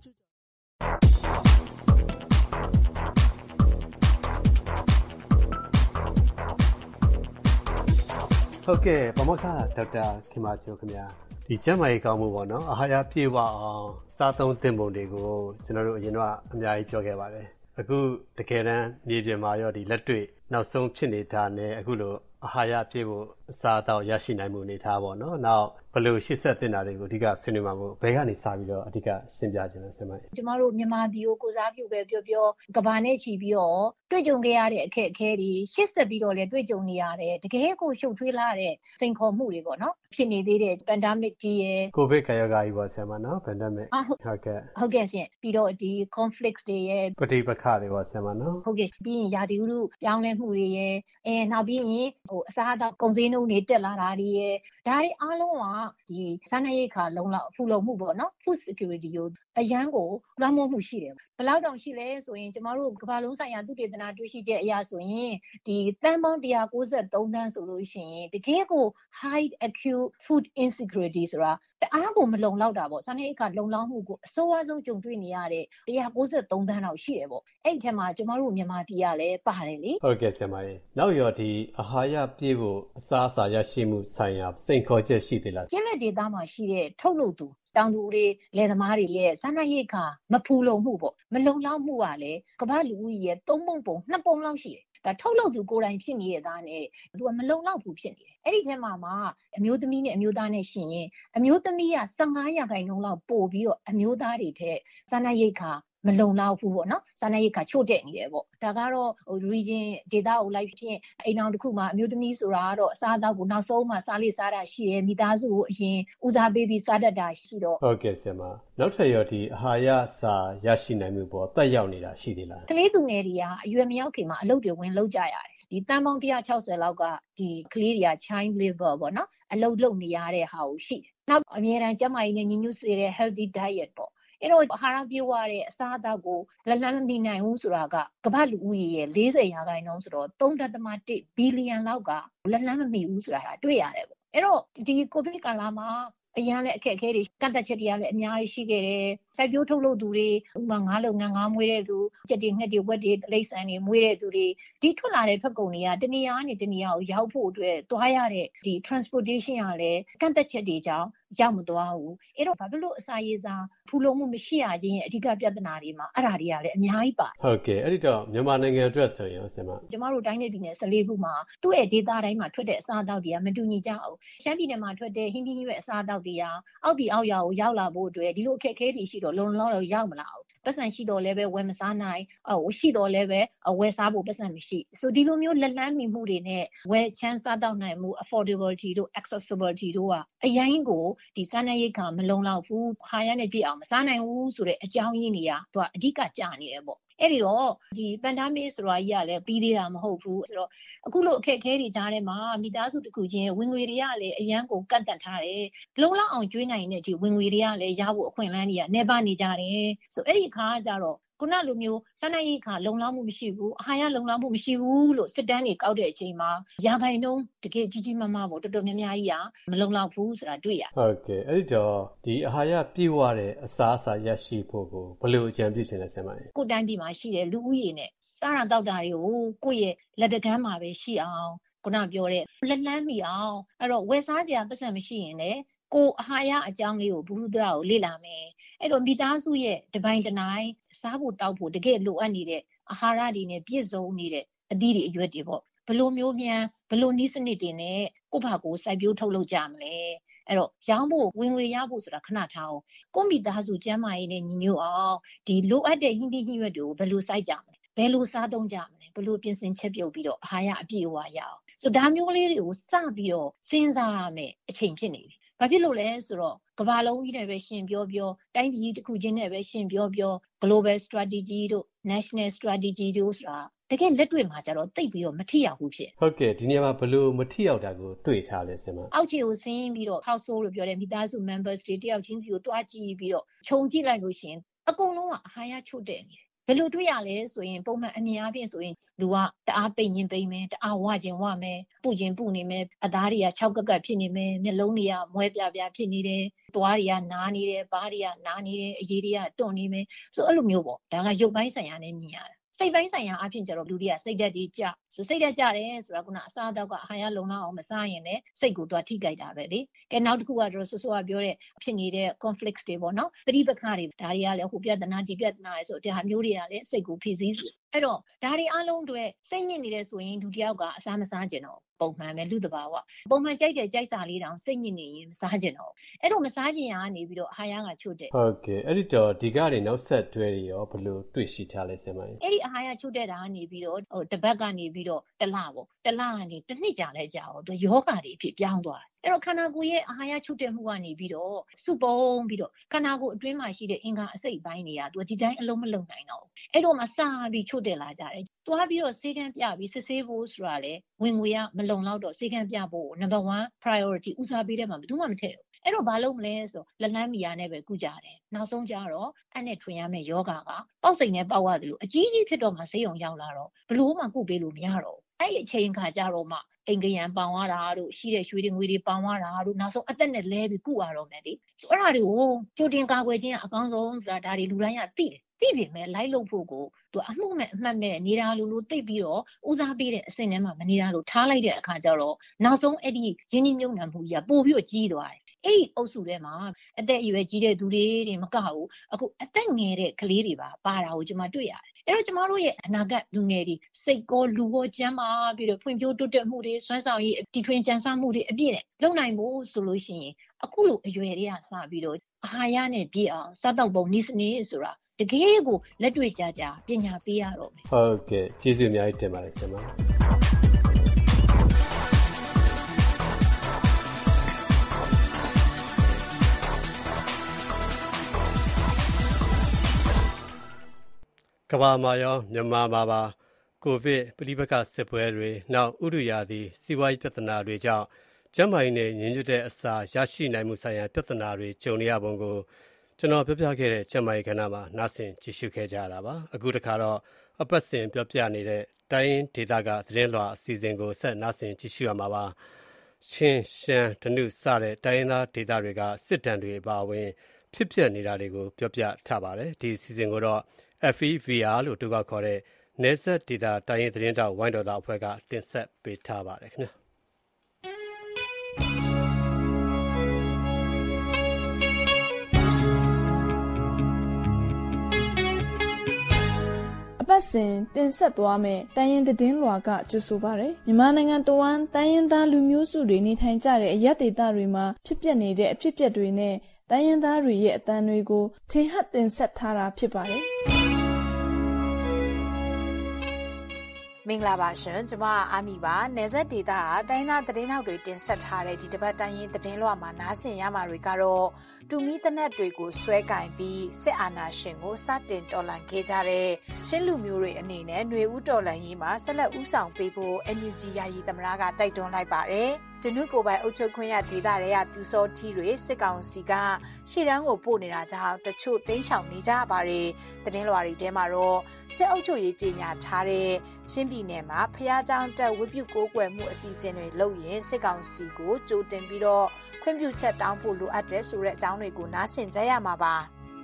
ဟုတ်ကဲ့ပါမောက္ခဒေါက်တာခင်မချိုခင်ဗျာဒီကျန်းမာရေးကောင်းမှုပေါ့နော်အာဟာရပြည့်ဝအောင်စားသုံးသင့်ပုံတွေကိုကျွန်တော်တို့အရင်ကအများကြီးပြောခဲ့ပါတယ်အခုတကယ်တမ်းမြေပြင်မှာရောဒီလက်တွေ့နောက်ဆုံးဖြစ်နေတာနဲ့အခုလိုအာဟာရပြည့်ဖို့အစားအသောက်ရရှိနိုင်မှုအနေထားပေါ့နော်နောက်ဘယ်လိုရှေ့ဆက်တင်တာတွေကိုအဓိကဆွေးနွေးမှာမို့ဘယ်ကနေစပြီးတော့အဓိကရှင်းပြခြင်းလဲဆင်မကျမတို့မြန်မာပြည်ကိုကိုစားပြုပဲပြောပြောကဘာနဲ့ချီပြီးတော့တွေ့ကြုံခဲ့ရတဲ့အခက်အခဲတွေရှေ့ဆက်ပြီးတော့လည်းတွေ့ကြုံနေရတယ်တကယ်ကိုရှုပ်ထွေးလာတဲ့စိန်ခေါ်မှုတွေပေါ့နော်ဖြစ်နေသေးတဲ့ pandemic ကြီးရဲ့ကိုဗစ်ကာရောဂါကြီးပေါ့ဆင်မနော် pandemic ဟုတ်ကဲ့ဟုတ်ကဲ့ရှင်ပြီးတော့ဒီ conflicts တွေရဲ့ပဋိပက္ခတွေပေါ့ဆင်မနော်ဟုတ်ကဲ့ပြီးရင်ယာတီဥတုပြောင်းလဲမှုတွေရဲ့အဲနောက်ပြီးရင်ဟိုအစားအသောက်ကုန်စည်နှုန်းတွေတက်လာတာတွေရဲ့ဒါတွေအားလုံးကဒီစားနပ်ရိက္ခာလုံလောက်ဖူလုံမှုပေါ့နော် food security ကိုအရန်ကိုလွှမ်းမိုးမှုရှိတယ်ဘယ်လောက်တောင်ရှိလဲဆိုရင်ကျမတို့ကမ္ဘာလုံးဆိုင်ရာသုတေသနတွေ့ရှိချက်အရဆိုရင်ဒီတန်ပေါင်းone hundred ninety-threeသန်းဆိုလို့ရှိရင်တကယ်ကို high acute food insecurity ဆိုတာတအားကိုမလုံလောက်တာပေါ့စားနပ်ရိက္ခာလုံလောက်မှုကိုအဆိုးအဝါဆုံးကြုံတွေ့နေရတဲ့one hundred ninety-threeသန်းလောက်ရှိတယ်ပေါ့အဲ့ဒီထဲမှာကျမတို့မြန်မာပြည်ကလည်းပါတယ်လေဟုတ်ကဲ့ဆရာမကြီးနောက်ရောဒီအာဟာရပြည့်ဖို့အစားအစာရရှိမှုဆိုင်ရာစိန်ခေါ်ချက်ရှိသေးလားကျင်းမဲ့ဒေသမှာရှိတဲ့ထုတ်လုပ်သူတောင်သူတွေလယ်သမားတွေရဲ့စားနပ်ရိက္ခာမဖူလုံမှုပေါ့မလုံလောက်မှုကလည်းကမ္ဘာလူဦးရေရဲ့သုံးပုံပုံနှစ်ပုံလောက်ရှိတယ်ဒါထုတ်လုပ်သူကိုယ်တိုင်ဖြစ်နေတဲ့သားနဲ့သူကမလုံလောက်ဘူးဖြစ်နေတယ်အဲ့ဒီထဲမှာမှအမျိုးသမီးနဲ့အမျိုးသားနဲ့ရှင်ရင်အမျိုးသမီးကfifteenရာခိုင်နှုန်းလောက်ပို့ပြီးတော့အမျိုးသားတွေထက်စားနပ်ရိက္ခာမလုံလောက်ဘူးပေါ့နော်စားနပ်ရိက္ခာချို့တဲ့နေတယ်ပေါ့ဒါကတော့ဟို region ဒေသကိုလိုက်ဖြစ်အိမ်အောင်တစ်ခုမှာအမျိုးသမီးဆိုတာကတော့အစားအသောက်ကိုနောက်ဆုံးမှစားလေးစားတာရှိတယ်မိသားစုကိုအရင်ဦးစားပေးပြီးစားတတ်တာရှိတော့ဟုတ်ကဲ့ဆရာမနောက်ထပ်ရောဒီအာဟာရစာရရှိနိုင်မှုပေါ်တက်ရောက်နေတာရှိသေးလားကလေးသူငယ်တွေကအရွယ်မရောက်ခင်မှာအလုပ်တွေဝင်လုပ်ကြရတယ်ဒီတန်ပေါင်းone hundred sixtyလောက်ကဒီကလေးတွေက child labor ပေါ့နော်အလုပ်လုပ်နေရတဲ့ဟာကိုရှိတယ်နောက်အမြဲတမ်းကျန်းမာရေးနဲ့ညီညွတ်စေတဲ့ healthy diet ပေါ့အဲ့တော့အာဟာရပြည့်ဝတဲ့အစားအသောက်ကိုလက်လန်းမမီနိုင်ဘူးဆိုတာကကမ္ဘာလူဦးရေရဲ့၄၀ရာခိုင်နှုန်းဆိုတော့၃.၁ဘီလီယံလောက်ကလက်လန်းမမီဘူးဆိုတာတွေ့ရတယ်ပေါ့အဲ့တော့ဒီကိုဗစ်ကာလမှာအရန်လည်းအခက်အခဲတွေကန့်သက်ချက်တွေကလည်းအများကြီးရှိခဲ့တယ်။စိုက်ပျိုးထုတ်လုပ်သူတွေဥပမာငါးလုပ်ငန်းငါးမွေးတဲ့လူကြက်တွေငှက်တွေဝက်တွေတိရစ္ဆာန်တွေမွေးတဲ့သူတွေဒီထွက်လာတဲ့ထွက်ကုန်တွေကတနေရာကနေတနေရာကိုရောက်ဖို့အတွက်သွားရတဲ့ဒီ transportation ကလည်းကန့်သက်ချက်တွေကြောင့်ရောက်မသွားဘူး။အဲ့တော့ဘာဖြစ်လို့အစာရေစာဖူလုံမှုမရှိရခြင်းရဲ့အဓိကပြဿနာတွေမှာအဲ့ဒါတွေကလည်းအများကြီးပါဟုတ်ကဲ့အဲ့ဒီတော့မြန်မာနိုင်ငံအတွက်ဆိုရင်ဆင်မကျမတို့တိုင်းနယ်ပြည်နယ်၁၄ခုမှာသူ့ရဲ့ဒေသတိုင်းမှာထွက်တဲ့အစားအသောက်တွေကမတူညီကြဘူး။ရှမ်းပြည်နယ်မှာထွက်တဲ့ဟင်းသီးဟင်းရွက်အစားအသောက်တွေကအောက်ပြည်အောက်ရွာကိုရောက်လာဖို့အတွက်ဒီလိုအခက်အခဲတွေရှိတော့လုံလုံလောက်ရောက်မလာဘူးပတ်စံရှိတော့လည်းပဲဝယ်မစားနိုင်ဟိုရှိတော့လည်းပဲဝယ်စားဖို့ပတ်စံမရှိဆိုဒီလိုမျိုးလက်လန်းမိမှုတွေနဲ့ဝယ်ချမ်းစားတော့နိုင်မှု affordability တို့ accessibility တို့ကအရင်ကိုဒီစားနပ်ရိက္ခာမလုံလောက်ဘူးဟာရနဲ့ပြည့်အောင်မစားနိုင်ဘူးဆိုတဲ့အကြောင်းရင်းတွေကသူကအဓိကကြာနေတယ်ပေါ့အဲ့ဒီတော့ဒီပန်ဒါမီဆိုတာကြီးကလည်းပြီးသေးတာမဟုတ်ဘူးဆိုတော့အခုလိုအခက်အခဲတွေကြားထဲမှာမိသားစုတစ်ခုချင်းဝင်ငွေတွေကလည်းအရန်ကိုကန့်တန့်ထားတယ်လုံလောက်အောင်ကျွေးနိုင်တဲ့ဒီဝင်ငွေတွေကလည်းရဖို့အခွင့်အလမ်းတွေကနေပါနေကြတယ်ဆိုအဲ့ဒီအခါကျတော့ခုနလိုမျိုးစားနပ်ရိက္ခာလုံလောက်မှုမရှိဘူးအာဟာရလုံလောက်မှုမရှိဘူးလို့စစ်တမ်းတွေကောက်တဲ့အချိန်မှာရာခိုင်နှုန်းတကယ်ကြီးကြီးမားမားပေါ့တော်တော်များများကြီးကမလုံလောက်ဘူးဆိုတာတွေ့ရဟုတ်ကဲ့အဲ့ဒီတော့ဒီအာဟာရပြည့်ဝတဲ့အစားအစာရရှိဖို့ကိုဘယ်လိုအကြံပြုချင်လဲဆင်မလဲကိုတိုင်းပြည်မှာရှိတဲ့လူဦးရေနဲ့စားရတောက်တာတွေကိုကိုယ့်ရဲ့လက်တကမ်းမှာပဲရှိအောင်ခုနပြောတဲ့လက်လန်းမိအောင်အဲ့တော့ဝယ်စားကြပတ်စံမရှိရင်လည်းကိုအာဟာရအကြောင်းလေးကိုဘူးသားကိုလေ့လာမယ်အဲ့တော့မိသားစုရဲ့တပိုင်းတနိုင်စားဖို့တောက်ဖို့တကယ်လိုအပ်နေတဲ့အာဟာရတွေနဲ့ပြည့်စုံနေတဲ့အသီးတွေအရွက်တွေပေါ့ဘလိုမျိုးမြန်ဘလိုနည်းစနစ်တွေနဲ့ကိုယ့်ဘာကိုစိုက်ပျိုးထုတ်လုပ်ကြမလဲအဲ့တော့ရောင်းဖို့ဝင်ငွေရဖို့ဆိုတာခဏထားအောင်ကိုယ့်မိသားစုကျန်းမာရေးနဲ့ညီညွတ်အောင်ဒီလိုအပ်တဲ့ဟင်းသီးဟင်းရွက်တွေကိုဘယ်လိုစိုက်ကြမလဲဘယ်လိုစားသုံးကြမလဲဘယ်လိုပြင်ဆင်ချက်ပြုတ်ပြီးတော့အာဟာရအပြည့်အဝရအောင်ဆိုဒါမျိုးလေးတွေကိုစပြီးတော့စဉ်းစားရမယ်အချိန်ဖြစ်နေပြီဘာဖြစ်လို့လဲဆိုတော့ကမ္ဘာလုံးကြီးနဲ့ပဲရှင်ပြောပြောတိုင်းပြည်တစ်ခုချင်းနဲ့ပဲရှင်ပြောပြော global strategy တို့ national strategy တို့ဆိုတာတကယ်လက်တွေ့မှာကြတော့တိတ်ပြီးတော့မထိရောက်ဘူးဖြစ်ဟုတ်ကဲ့ဒီနေရာမှာဘယ်လိုမထိရောက်တာကိုတွေ့ထားလဲဆင်မအောက်ခြေကိုဆင်းပြီးတော့ household လို့ပြောတဲ့မိသားစု members တွေတယောက်ချင်းစီကိုတွားကြည့်ပြီးတော့ခြုံကြည့်လိုက်လို့ရှင်အကုန်လုံးကအာဟာရချို့တဲ့နေတယ်ဘယ်လိုတွေ့ရလဲဆိုရင်ပုံမှန်အမြင်အပြင်ဆိုရင်လူကတအားပိန်ရင်ပိန်မယ်တအားဝကျင်ဝမယ်ပူကျင်ပူနေမယ်အသားတွေကခြောက်ကက်ကက်ဖြစ်နေမယ်မျက်လုံးတွေကမွဲပြပြဖြစ်နေတယ်သွားတွေကနားနေတယ်ဘားတွေကနားနေတယ်အရည်တွေကတွန့်နေမယ်ဆိုအဲ့လိုမျိုးပေါ့ဒါကရုပ်ပိုင်းဆိုင်ရာနဲ့မြင်ရတာစိတ်ပိုင်းဆိုင်ရာအဖြစ်ကျတော့လူတွေကစိတ်ဓာတ်တွေကျဆိုစိတ်ဓာတ်ကျတယ်ဆိုတာကကအစားအသောက်ကအာဟာရလုံလောက်အောင်မစားရင်လည်းစိတ်ကိုသွားထိကြိုက်တာပဲလေကဲနောက်တစ်ခုကတော့ဆိုဆိုကပြောတဲ့ဖြစ်နေတဲ့ conflicts တွေပေါ့နော်ပဋိပက္ခတွေဒါတွေကလည်းဟိုပြဿနာဒီပြဿနာလေဆိုတဲ့ဟာမျိုးတွေကလည်းစိတ်ကိုဖိစီးအဲ့တော့ဒါတွေအလုံးတွေစိတ်ညစ်နေတယ်ဆိုရင်လူတယောက်ကအစားမစားကြတော့ပုံမှန်ပဲလူတဘာဝပုံမှန်ကြိုက်တဲ့ကြိုက်စာလေးတောင်စိတ်ညစ်နေရင်မစားကြတော့အဲ့တော့မစားကြရင်ကနေပြီးတော့အာဟာရကချို့တဲ့ဟုတ်ကဲ့အဲ့ဒီတော့ဒီကနေ့နောက်ဆက်တွဲတွေရောဘယ်လိုတွေ့ရှိထားလဲဆင်မအဲ့ဒီအာဟာရချို့တဲ့တာကနေပြီးတော့ဟိုတပတ်ကနေပြီးတော့တလပေါ့တလကနေတစ်နှစ်ကြာလဲကြာတော့သူယောဂါတွေအဖြစ်ပြောင်းသွားတယ်အဲ့တော့ခန္ဓာကိုယ်ရဲ့အာဟာရချို့တဲ့မှုကနေပြီးတော့စုပုံပြီးတော့ခန္ဓာကိုယ်အတွင်းမှာရှိတဲ့အင်္ဂါအစိတ်ပိုင်းတွေကသူဒီတိုင်းအလုံးမလုံနိုင်တော့ဘူးအဲ့တော့မှစပြီးချို့တဲ့လာကြတယ်တွားပြီးတော့စေကံပြပြီးစစ်ဆေးဖို့ဆိုတာလေဝင်ငွေကမလုံလောက်တော့စေကံပြဖို့ number one priority ဦးစားပေးတဲ့မှာဘယ်သူမှမထည့်ဘူးအဲ့တော့ဘာလုပ်မလဲဆိုလက်လန်းမီယာနဲ့ပဲကုကြတယ်နောက်ဆုံးကျတော့အဲ့နဲ့ထွင်ရမယ့်ယောဂါကပေါက်စိန်နဲ့ပေါက်ရတယ်လို့အကြီးကြီးဖြစ်တော့မှဆေးရုံရောက်လာတော့ဘလို့မှကုပေးလို့မရတော့အဲ့ဒီအချိန်ခါကြတော့မှအိမ်ကရန်ပေါင်ရတာတို့ရှိတဲ့ရွှေတွေငွေတွေပေါင်ရတာတို့နောက်ဆုံးအသက်နဲ့လဲပြီးကုရတော့မယ်လေဆိုအဲ့ဒါတွေကိုကြိုတင်ကာကွယ်ခြင်းအကောင်းဆုံးဆိုတာဒါတွေလူတိုင်းကသိတယ်သိပြီမဲ့လိုက်လို့ဖို့ကိုသူအမှုမဲ့အမှတ်မဲ့နေတာလူလူသိပြီးတော့ဦးစားပေးတဲ့အဆင့်ထဲမှာမနေတာလို့ထားလိုက်တဲ့အခါကျတော့နောက်ဆုံးအဲ့ဒီရင်းနှီးမြှုပ်နှံမှုကြီးကပို့ပြီးတော့ကြီးသွားတယ်အဲ့ဒီအုပ်စုထဲမှာအသက်အရွယ်ကြီးတဲ့သူတွေတွေမကဘူးအခုအသက်ငယ်တဲ့ကလေးတွေပါပါတာကိုကျွန်မတွေ့ရတယ်အဲ့တော့ကျမတို့ရဲ့အနာဂတ်လူငယ်တွေစိတ်ကောလူကောကျန်းမာပြီးတော့ဖွံ့ဖြိုးတိုးတက်မှုတွေစွမ်းဆောင်ရည်တီထွင်ကြံစမှုတွေအပြည့်နဲ့လုပ်နိုင်ဖို့ဆိုလို့ရှိရင်အခုလိုအရွယ်တွေကစပြီးတော့အာဟာရနဲ့ပြည့်အောင်စားတောက်ပုံနည်းစနစ်ဆိုတာတကယ်ကိုလက်တွေ့ကြကြပညာပေးရတော့မယ်ဟုတ်ကဲ့ကျေးဇူးအများကြီးတင်ပါတယ်ဆင်မကမ္ဘာမှာရောမြန်မာမှာပါကိုဗစ်ပဋိပက္ခစစ်ပွဲတွေနောက်ဥတုရာသီစီးပွားရေးပြဿနာတွေကြောင့်ကျန်းမာရေးနဲ့ညီညွတ်တဲ့အစာရရှိနိုင်မှုဆိုင်ရာပြဿနာတွေကြုံနေရပုံကိုကျွန်တော်ပြောပြခဲ့တဲ့ကျမကြီးကဏ္ဍမှာနားဆင်ကြည့်ရှုခဲ့ကြရတာပါအခုတစ်ခါတော့အပတ်စဉ်ပြောပြနေတဲ့တိုင်းရင်းဒေသကသတင်းလွှာအစီအစဉ်ကိုဆက်နားဆင်ကြည့်ရှုရမှာပါချင်းရှမ်းဓနုစတဲ့တိုင်းရင်းသားဒေသတွေကစစ်တမ်းတွေအပါအဝင်ဖြစ်ပျက်နေတာတွေကိုပြောပြထားပါတယ်ဒီအစီအစဉ်ကိုတော့ F E V R လို့သူကခေါ်တဲ့နယ်စပ်ဒေသတိုင်းရင်းသတင်းတောက်ဝိုင်းတော်သားအဖွဲ့ကတင်ဆက်ပေးထားပါတယ်ခင်ဗျာအပတ်စဉ်တင်ဆက်သွားမယ့်တိုင်းရင်းသတင်းလွှာကကြိုဆိုပါရယ်မြန်မာနိုင်ငံတဝန်းတိုင်းရင်းသားလူမျိုးစုတွေနေထိုင်ကြတဲ့အရပ်ဒေသတွေမှာဖြစ်ပျက်နေတဲ့အဖြစ်အပျက်တွေနဲ့တိုင်းရင်းသားတွေရဲ့အသံတွေကိုထင်ဟပ်တင်ဆက်ထားတာဖြစ်ပါတယ်မင်္ဂလာပါရှင်ကျွန်မအာမီပါနယ်စပ်ဒေသကတိုင်းသားသတင်းထောက်တွေတင်ဆက်ထားတဲ့ဒီတစ်ပတ်တိုင်းရင်းသတင်းလွှာမှာနားဆင်ရမှာတွေကတော့တူမီတနက်တွေကိုဆွဲကင်ပြီးစစ်အာဏာရှင်ကိုစတင်တော်လှန်ခဲ့ကြတဲ့ချင်းလူမျိုးတွေအနေနဲ့ຫນွေဦးတော်လှန်ရေးမှာဆက်လက်ဦးဆောင်ပေးဖို့ N U G ယာယီသမ္မတကတိုက်တွန်းလိုက်ပါတယ်ဒနုကိုပိုင်အုပ်ချုပ်ခွင့်ရဒေသတွေကပြူစောထီတွေစစ်ကောင်စီကရှေ့တန်းကိုပို့နေတာကြောင့်တချို့တိမ်းရှောင်နေကြပါတယ်သတင်းလွှာတွေထဲမှာတော့စစ်အုပ်ချုပ်ရေးကြီးညာထားတဲ့ချင်းပြည်နယ်မှာဖျားကြောင်တက်ဝိပုကိုးကွယ်မှုအစီအစဉ်တွေလုပ်ရင်စစ်ကောင်စီကိုကြိုတင်ပြီးတော့ခွင့်ပြုချက်တောင်းဖို့လိုအပ်တယ်ဆိုတဲ့အကြောင်းတွေကိုနားဆင်ကြရမှာပါ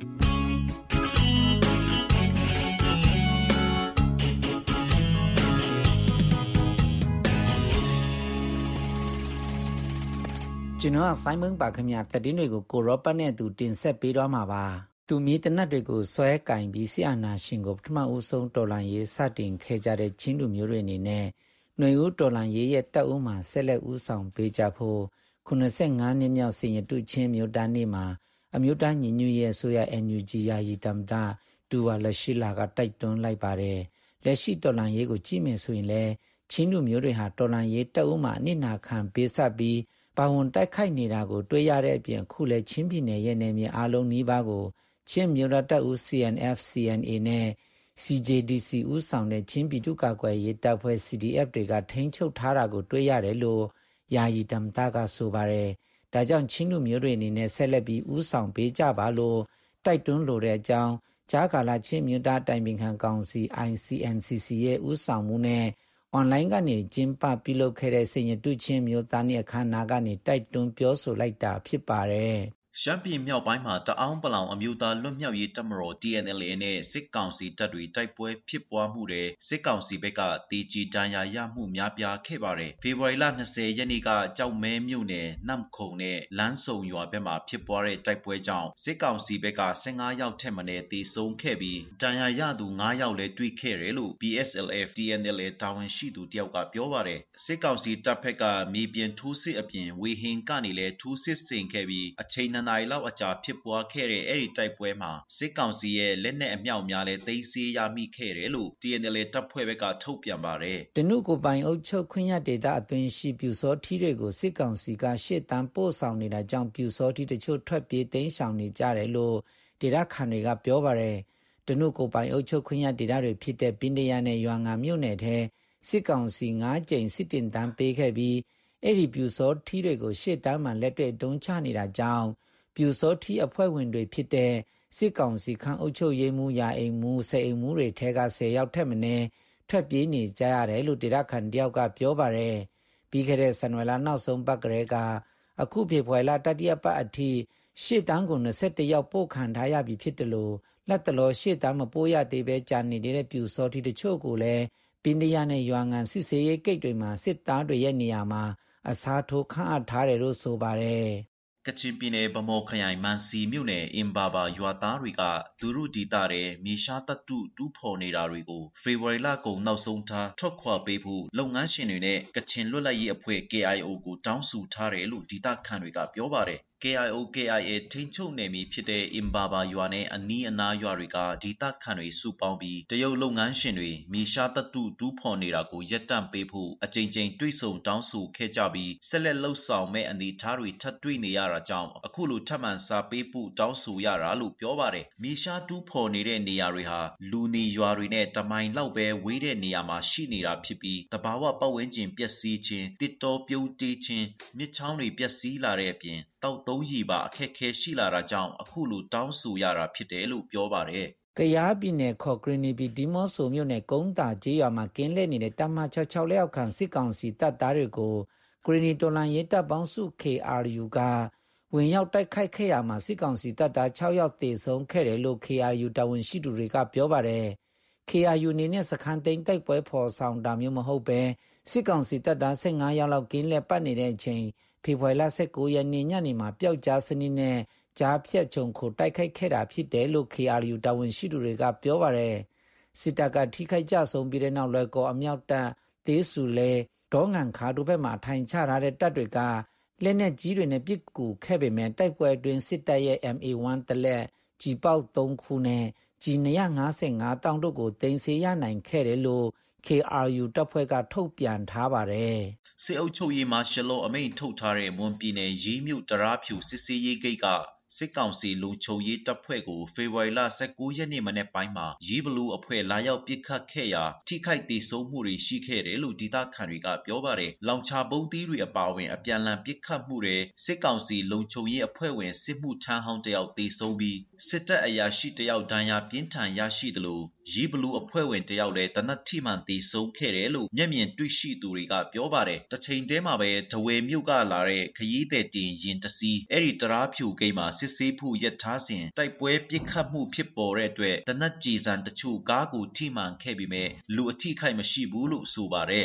ကျွန်တော်ဆိုင်းမုံပါခင်ဗျာသတင်းတွေကိုကိုရောပတ်နဲ့သူတင်ဆက်ပေးတော့မှာပါသူမီတနတ်တွေကိုဆွဲကင်ပြီးဆီအာနာရှင်ကိုပထမဦးဆုံးတော်လန်ရေးစတင်ခဲ့ကြတဲ့ချင်းလူမျိုးတွေအနေနဲ့ຫນွေဦးတော်လန်ရေးရဲ့တပ်ဦးမှာဆက်လက်ဦးဆောင်ပေးကြဖို့ခုနှစ်ငါးနှစ်မြောက်စင်ရတုချင်းမျိုးသားနေ့မှာအမျိုးသားညီညွတ်ရေးအစိုးရ N U G ယာယီသမ္မတဒူဝါလက်ရှိလာကတိုက်တွန်းလိုက်ပါတယ်လက်ရှိတော်လန်ရေးကိုကြည့်မယ်ဆိုရင်လည်းချင်းလူမျိုးတွေဟာတော်လန်ရေးတပ်ဦးမှာအနစ်နာခံပေးဆက်ပြီးပါဝင်တိုက်ခိုက်နေတာကိုတွေ့ရတဲ့အပြင်ခုလည်းချင်းပြည်နယ်ရဲ့နယ်မြေအလုံးနီးပါးကိုချင်းမျိုးသားတပ်ဦး C N F C N A နဲ့ C J D C ဦးဆောင်တဲ့ချင်းပြည်သူ့ကာကွယ်ရေးတပ်ဖွဲ့ C D F တွေကထိန်းချုပ်ထားတာကိုတွေ့ရတယ်လို့ယာယီသမ္မတကဆိုပါတယ်။ဒါကြောင့်ချင်းလူမျိုးတွေအနေနဲ့ဆက်လက်ပြီးဦးဆောင်ပေးကြပါလို့တိုက်တွန်းလိုတဲ့အကြောင်းကြားကာလချင်းမျိုးသားတိုင်ပင်ခံကောင်စီ I C N C C ရဲ့ဦးဆောင်မှုနဲ့အွန်လိုင်းကနေကျင်းပပြုလုပ်ခဲ့တဲ့စင်ရတုချင်းမျိုးသားနေ့အခမ်းအနားကနေတိုက်တွန်းပြောဆိုလိုက်တာဖြစ်ပါတယ်။ရှမ်းပြည်မြောက်ပိုင်းမှာတအောင်းပလောင်အမျိုးသားလွတ်မြောက်ရေးတပ်မတော် T N L A နဲ့စစ်ကောင်စီတပ်တွေတိုက်ပွဲဖြစ်ပွားမှုတွေစစ်ကောင်စီဘက်ကတေချီတန်ရာရမှုများပြားခဲ့ပါတယ်။ဖေဖော်ဝါရီလ၂၀ရက်နေ့ကကြောက်မဲမြို့နယ်နမ်ခုံနဲ့လမ်းစုံရွာဘက်မှာဖြစ်ပွားတဲ့တိုက်ပွဲကြောင့်စစ်ကောင်စီဘက်က၁၅ယောက်ထက်မနည်းတေဆုံးခဲ့ပြီးတန်ရာရသူ၅ယောက်လည်းတွေ့ခဲ့တယ်လို့ P S L F T N L A တာဝန်ရှိသူတယောက်ကပြောပါတယ်။စစ်ကောင်စီတပ်ဘက်ကမြေပြင်ထိုးစစ်အပြင်ဝေဟင်ကနေလည်းထိုးစစ်ဆင်ခဲ့ပြီးအချိန်နှစ်နာရီလောက်အကြာဖြစ်ပွားခဲ့တဲ့အဲ့ဒီတိုက်ပွဲမှာစစ်ကောင်စီရဲ့လက်နက်အမြောက်များလည်းသိမ်းဆည်းရမိခဲ့တယ်လို့ T N L A တပ်ဖွဲ့ဘက်ကထုတ်ပြန်ပါတယ်။တနုကိုပိုင်အုပ်ချုပ်ခွင့်ရဒေသအတွင်းရှိပြူစောထီးတွေကိုစစ်ကောင်စီကရှေ့တန်းပို့ဆောင်နေတာကြောင့်ပြူစောထီးတချို့ထွက်ပြေးသိမ်းဆောင်နေကြတယ်လို့ဒေသခံတွေကပြောပါတယ်။တနုကိုပိုင်အုပ်ချုပ်ခွင့်ရဒေသတွေဖြစ်တဲ့ပင်တရနဲ့ရွာငံမြို့နယ်ထဲစစ်ကောင်စီ၅ကြိမ်စစ်တင်တန်းပေးခဲ့ပြီးအဲ့ဒီပြူစောထီးတွေကိုရှေ့တန်းမှာလက်တွေ့တုံးချနေတာကြောင့်ပြူစောထီးအဖွဲ့ဝင်တွေဖြစ်တဲ့စစ်ကောင်စီခန့်အုပ်ချုပ်ရေးမှူးယာအိမ်မှူးစေအိမ်မှူးတွေထဲက၁၀ယောက်ထက်မနည်းထွက်ပြေးနေကြရတယ်လို့ဒေသခံတယောက်ကပြောပါတယ်ပြီးခဲ့တဲ့ဇန်နဝါရီလနောက်ဆုံးပတ်ကလေးကအခုဖေဖော်ဝါရီလတတိယပတ်အထိရှေ့တန်းကို၂၁ယောက်ပို့ခံထားရပြီဖြစ်တယ်လို့လက်တလောရှေ့တန်းမပို့ရသေးပဲကြာနေတဲ့ပြူစောထီးတချို့ကိုလည်းပင်တရနဲ့ရွာငံစစ်စေးရေးကိတ်တွေမှာစစ်သားတွေရဲ့နေရာမှာအစားထိုးခန့်အပ်ထားတယ်လို့ဆိုပါတယ်ကချင်ပြည်နယ်ဗမော်ခရိုင်မန်စီမြို့နယ်အင်ဘာဘာရွာသားတွေကသူတို့ဒေသတဲ့မြေရှားတတုတူးဖော်နေတာတွေကိုဖေဖော်ဝါရီလကုန်နောက်ဆုံးထားထွက်ခွာပေးဖို့လုပ်ငန်းရှင်တွေနဲ့ကချင်လွတ်လပ်ရေးအဖွဲ့ K I O ကိုတောင်းဆိုထားတယ်လို့ဒေသခံတွေကပြောပါတယ် K I O K I A ထိန်းချုပ်နယ်မြေဖြစ်တဲ့အင်ဘာဘာရွာနဲ့အနီးအနားရွာတွေကဒေသခံတွေစုပေါင်းပြီးတရုတ်လုပ်ငန်းရှင်တွေမြေရှားတတုတူးဖော်နေတာကိုရပ်တန့်ပေးဖို့အကြိမ်ကြိမ်တွိတ်ဆုံတောင်းဆိုခဲ့ကြပြီးဆက်လက်လှုပ်ဆောင်မဲ့အနေအထားတွေထပ်တွေ့နေရတာကြောင့်အခုလိုထပ်မံစာပေးဖို့တောင်းဆိုရတာလို့ပြောပါတယ်မြေရှားတူးဖော်နေတဲ့နေရာတွေဟာလူနေရွာတွေနဲ့တမိုင်လောက်ပဲဝေးတဲ့နေရာမှာရှိနေတာဖြစ်ပြီးတဘာဝပတ်ဝန်းကျင်ပျက်စီးခြင်းတစ်တော်ပြုံးတေးခြင်းမြစ်ချောင်းတွေပျက်စီးလာတဲ့အပြင်တောက်သုံးရည်ပါအခက်အခဲရှိလာတာကြောင့်အခုလိုတောင်းဆိုရတာဖြစ်တယ်လို့ပြောပါတယ်ကယားပြည်နယ်ခေါ်ဂရနီဘီဒီမော့ဆိုမြို့နယ်ကုန်းတာကျေးရွာမှာကင်းလှည့်နေတဲ့တမချောက်ချောက်လက်အောက်ခံစစ်ကောင်စီတပ်သားတွေကိုဂရနီတော်လန်ရေးတပ်ပေါင်းစု K R U ကဝင်ရောက်တိုက်ခိုက်ခဲ့ရမှာစစ်ကောင်စီတပ်သား၆ယောက်သေဆုံးခဲ့တယ်လို့ K R U တာဝန်ရှိသူတွေကပြောပါတယ် K R U နေနဲ့စခန်းသိမ်းတိုက်ပွဲဖော်ဆောင်တာမျိုးမဟုတ်ပဲစစ်ကောင်စီတပ်သား၁၅ယောက်လောက်ကင်းလှည့်ပတ်နေတဲ့အချိန်ဖေဖော်ဝါရီလ၁၉ရက်နေ့ညနေမှာပျောက်ကြားစနစ်နဲ့ကြားဖြတ်ချုံခိုတိုက်ခိုက်ခဲ့တာဖြစ်တယ်လို့ K R U တာဝန်ရှိသူတွေကပြောပါတယ်စစ်တပ်ကထိခိုက်ကြဆုံးပြီးတဲ့နောက်လွယ်ကောအမြောက်တပ်သေးစုလဲဒေါငံခါတို့ဘက်မှာထိုင်ချထားတဲ့တပ်တွေကလက်နက်ကြီးတွေနဲ့ပစ်ကူခဲ့ပေမဲ့တိုက်ပွဲအတွင်းစစ်တပ်ရဲ့ M A one တလက်ကြီးပေါက်သုံးခုနဲ့ကြီး၂၅၅တောင်းတို့ကိုတင်စေရနိုင်ခဲ့တယ်လို့ K R U တပ်ဖွဲ့ကထုတ်ပြန်ထားပါတယ်စစ်အုပ်ချုပ်ရေးမှာရှလော့အမိန့်ထုတ်ထားတဲ့မွန်ပြည်နယ်ရေးမြို့တရာဖြူစစ်စေးရေးဂိတ်ကစစ်ကောင်စီလုံခြုံရေးတပ်ဖွဲ့ကိုဖေဖော်ဝါရီလ၁၉ရက်နေ့မနေ့ပိုင်းမှာရေးဘလူးအဖွဲ့လာရောက်ပစ်ခတ်ခဲ့ရာထိခိုက်ဒေဆုံးမှုတွေရှိခဲ့တယ်လို့ဒေသခံတွေကပြောပါတယ်။လောင်ချဘုံသီးတွေအပါအဝင်အပြန်အလှန်ပစ်ခတ်မှုတွေစစ်ကောင်စီလုံခြုံရေးအဖွဲ့ဝင်စစ်မှုထမ်းဟောင်းတယောက်ဒေဆုံးပြီးစစ်တပ်အရာရှိတယောက်ဒဏ်ရာပြင်းထန်ရရှိသလိုရေးဘလူးအဖွဲ့ဝင်တယောက်လည်းတနက်ထိမှန်ဒေဆုံးခဲ့တယ်လို့မျက်မြင်တွေ့ရှိသူတွေကပြောပါတယ်။တစ်ချိန်တည်းမှာပဲဒဝဲမြို့ကလာတဲ့ခရီးသည်တင်ရင်တစီအဲ့ဒီတရာဖြူဂိတ်မှာစစ်ဆေးဖို့ရထားစဉ်တိုက်ပွဲပစ်ခတ်မှုဖြစ်ပေါ်တဲ့အတွက်တနက်ကြည်စံတချို့ကားကိုထိမှန်ခဲ့ပြီးမဲ့လူအထိခိုက်မရှိဘူးလို့ဆိုပါတယ်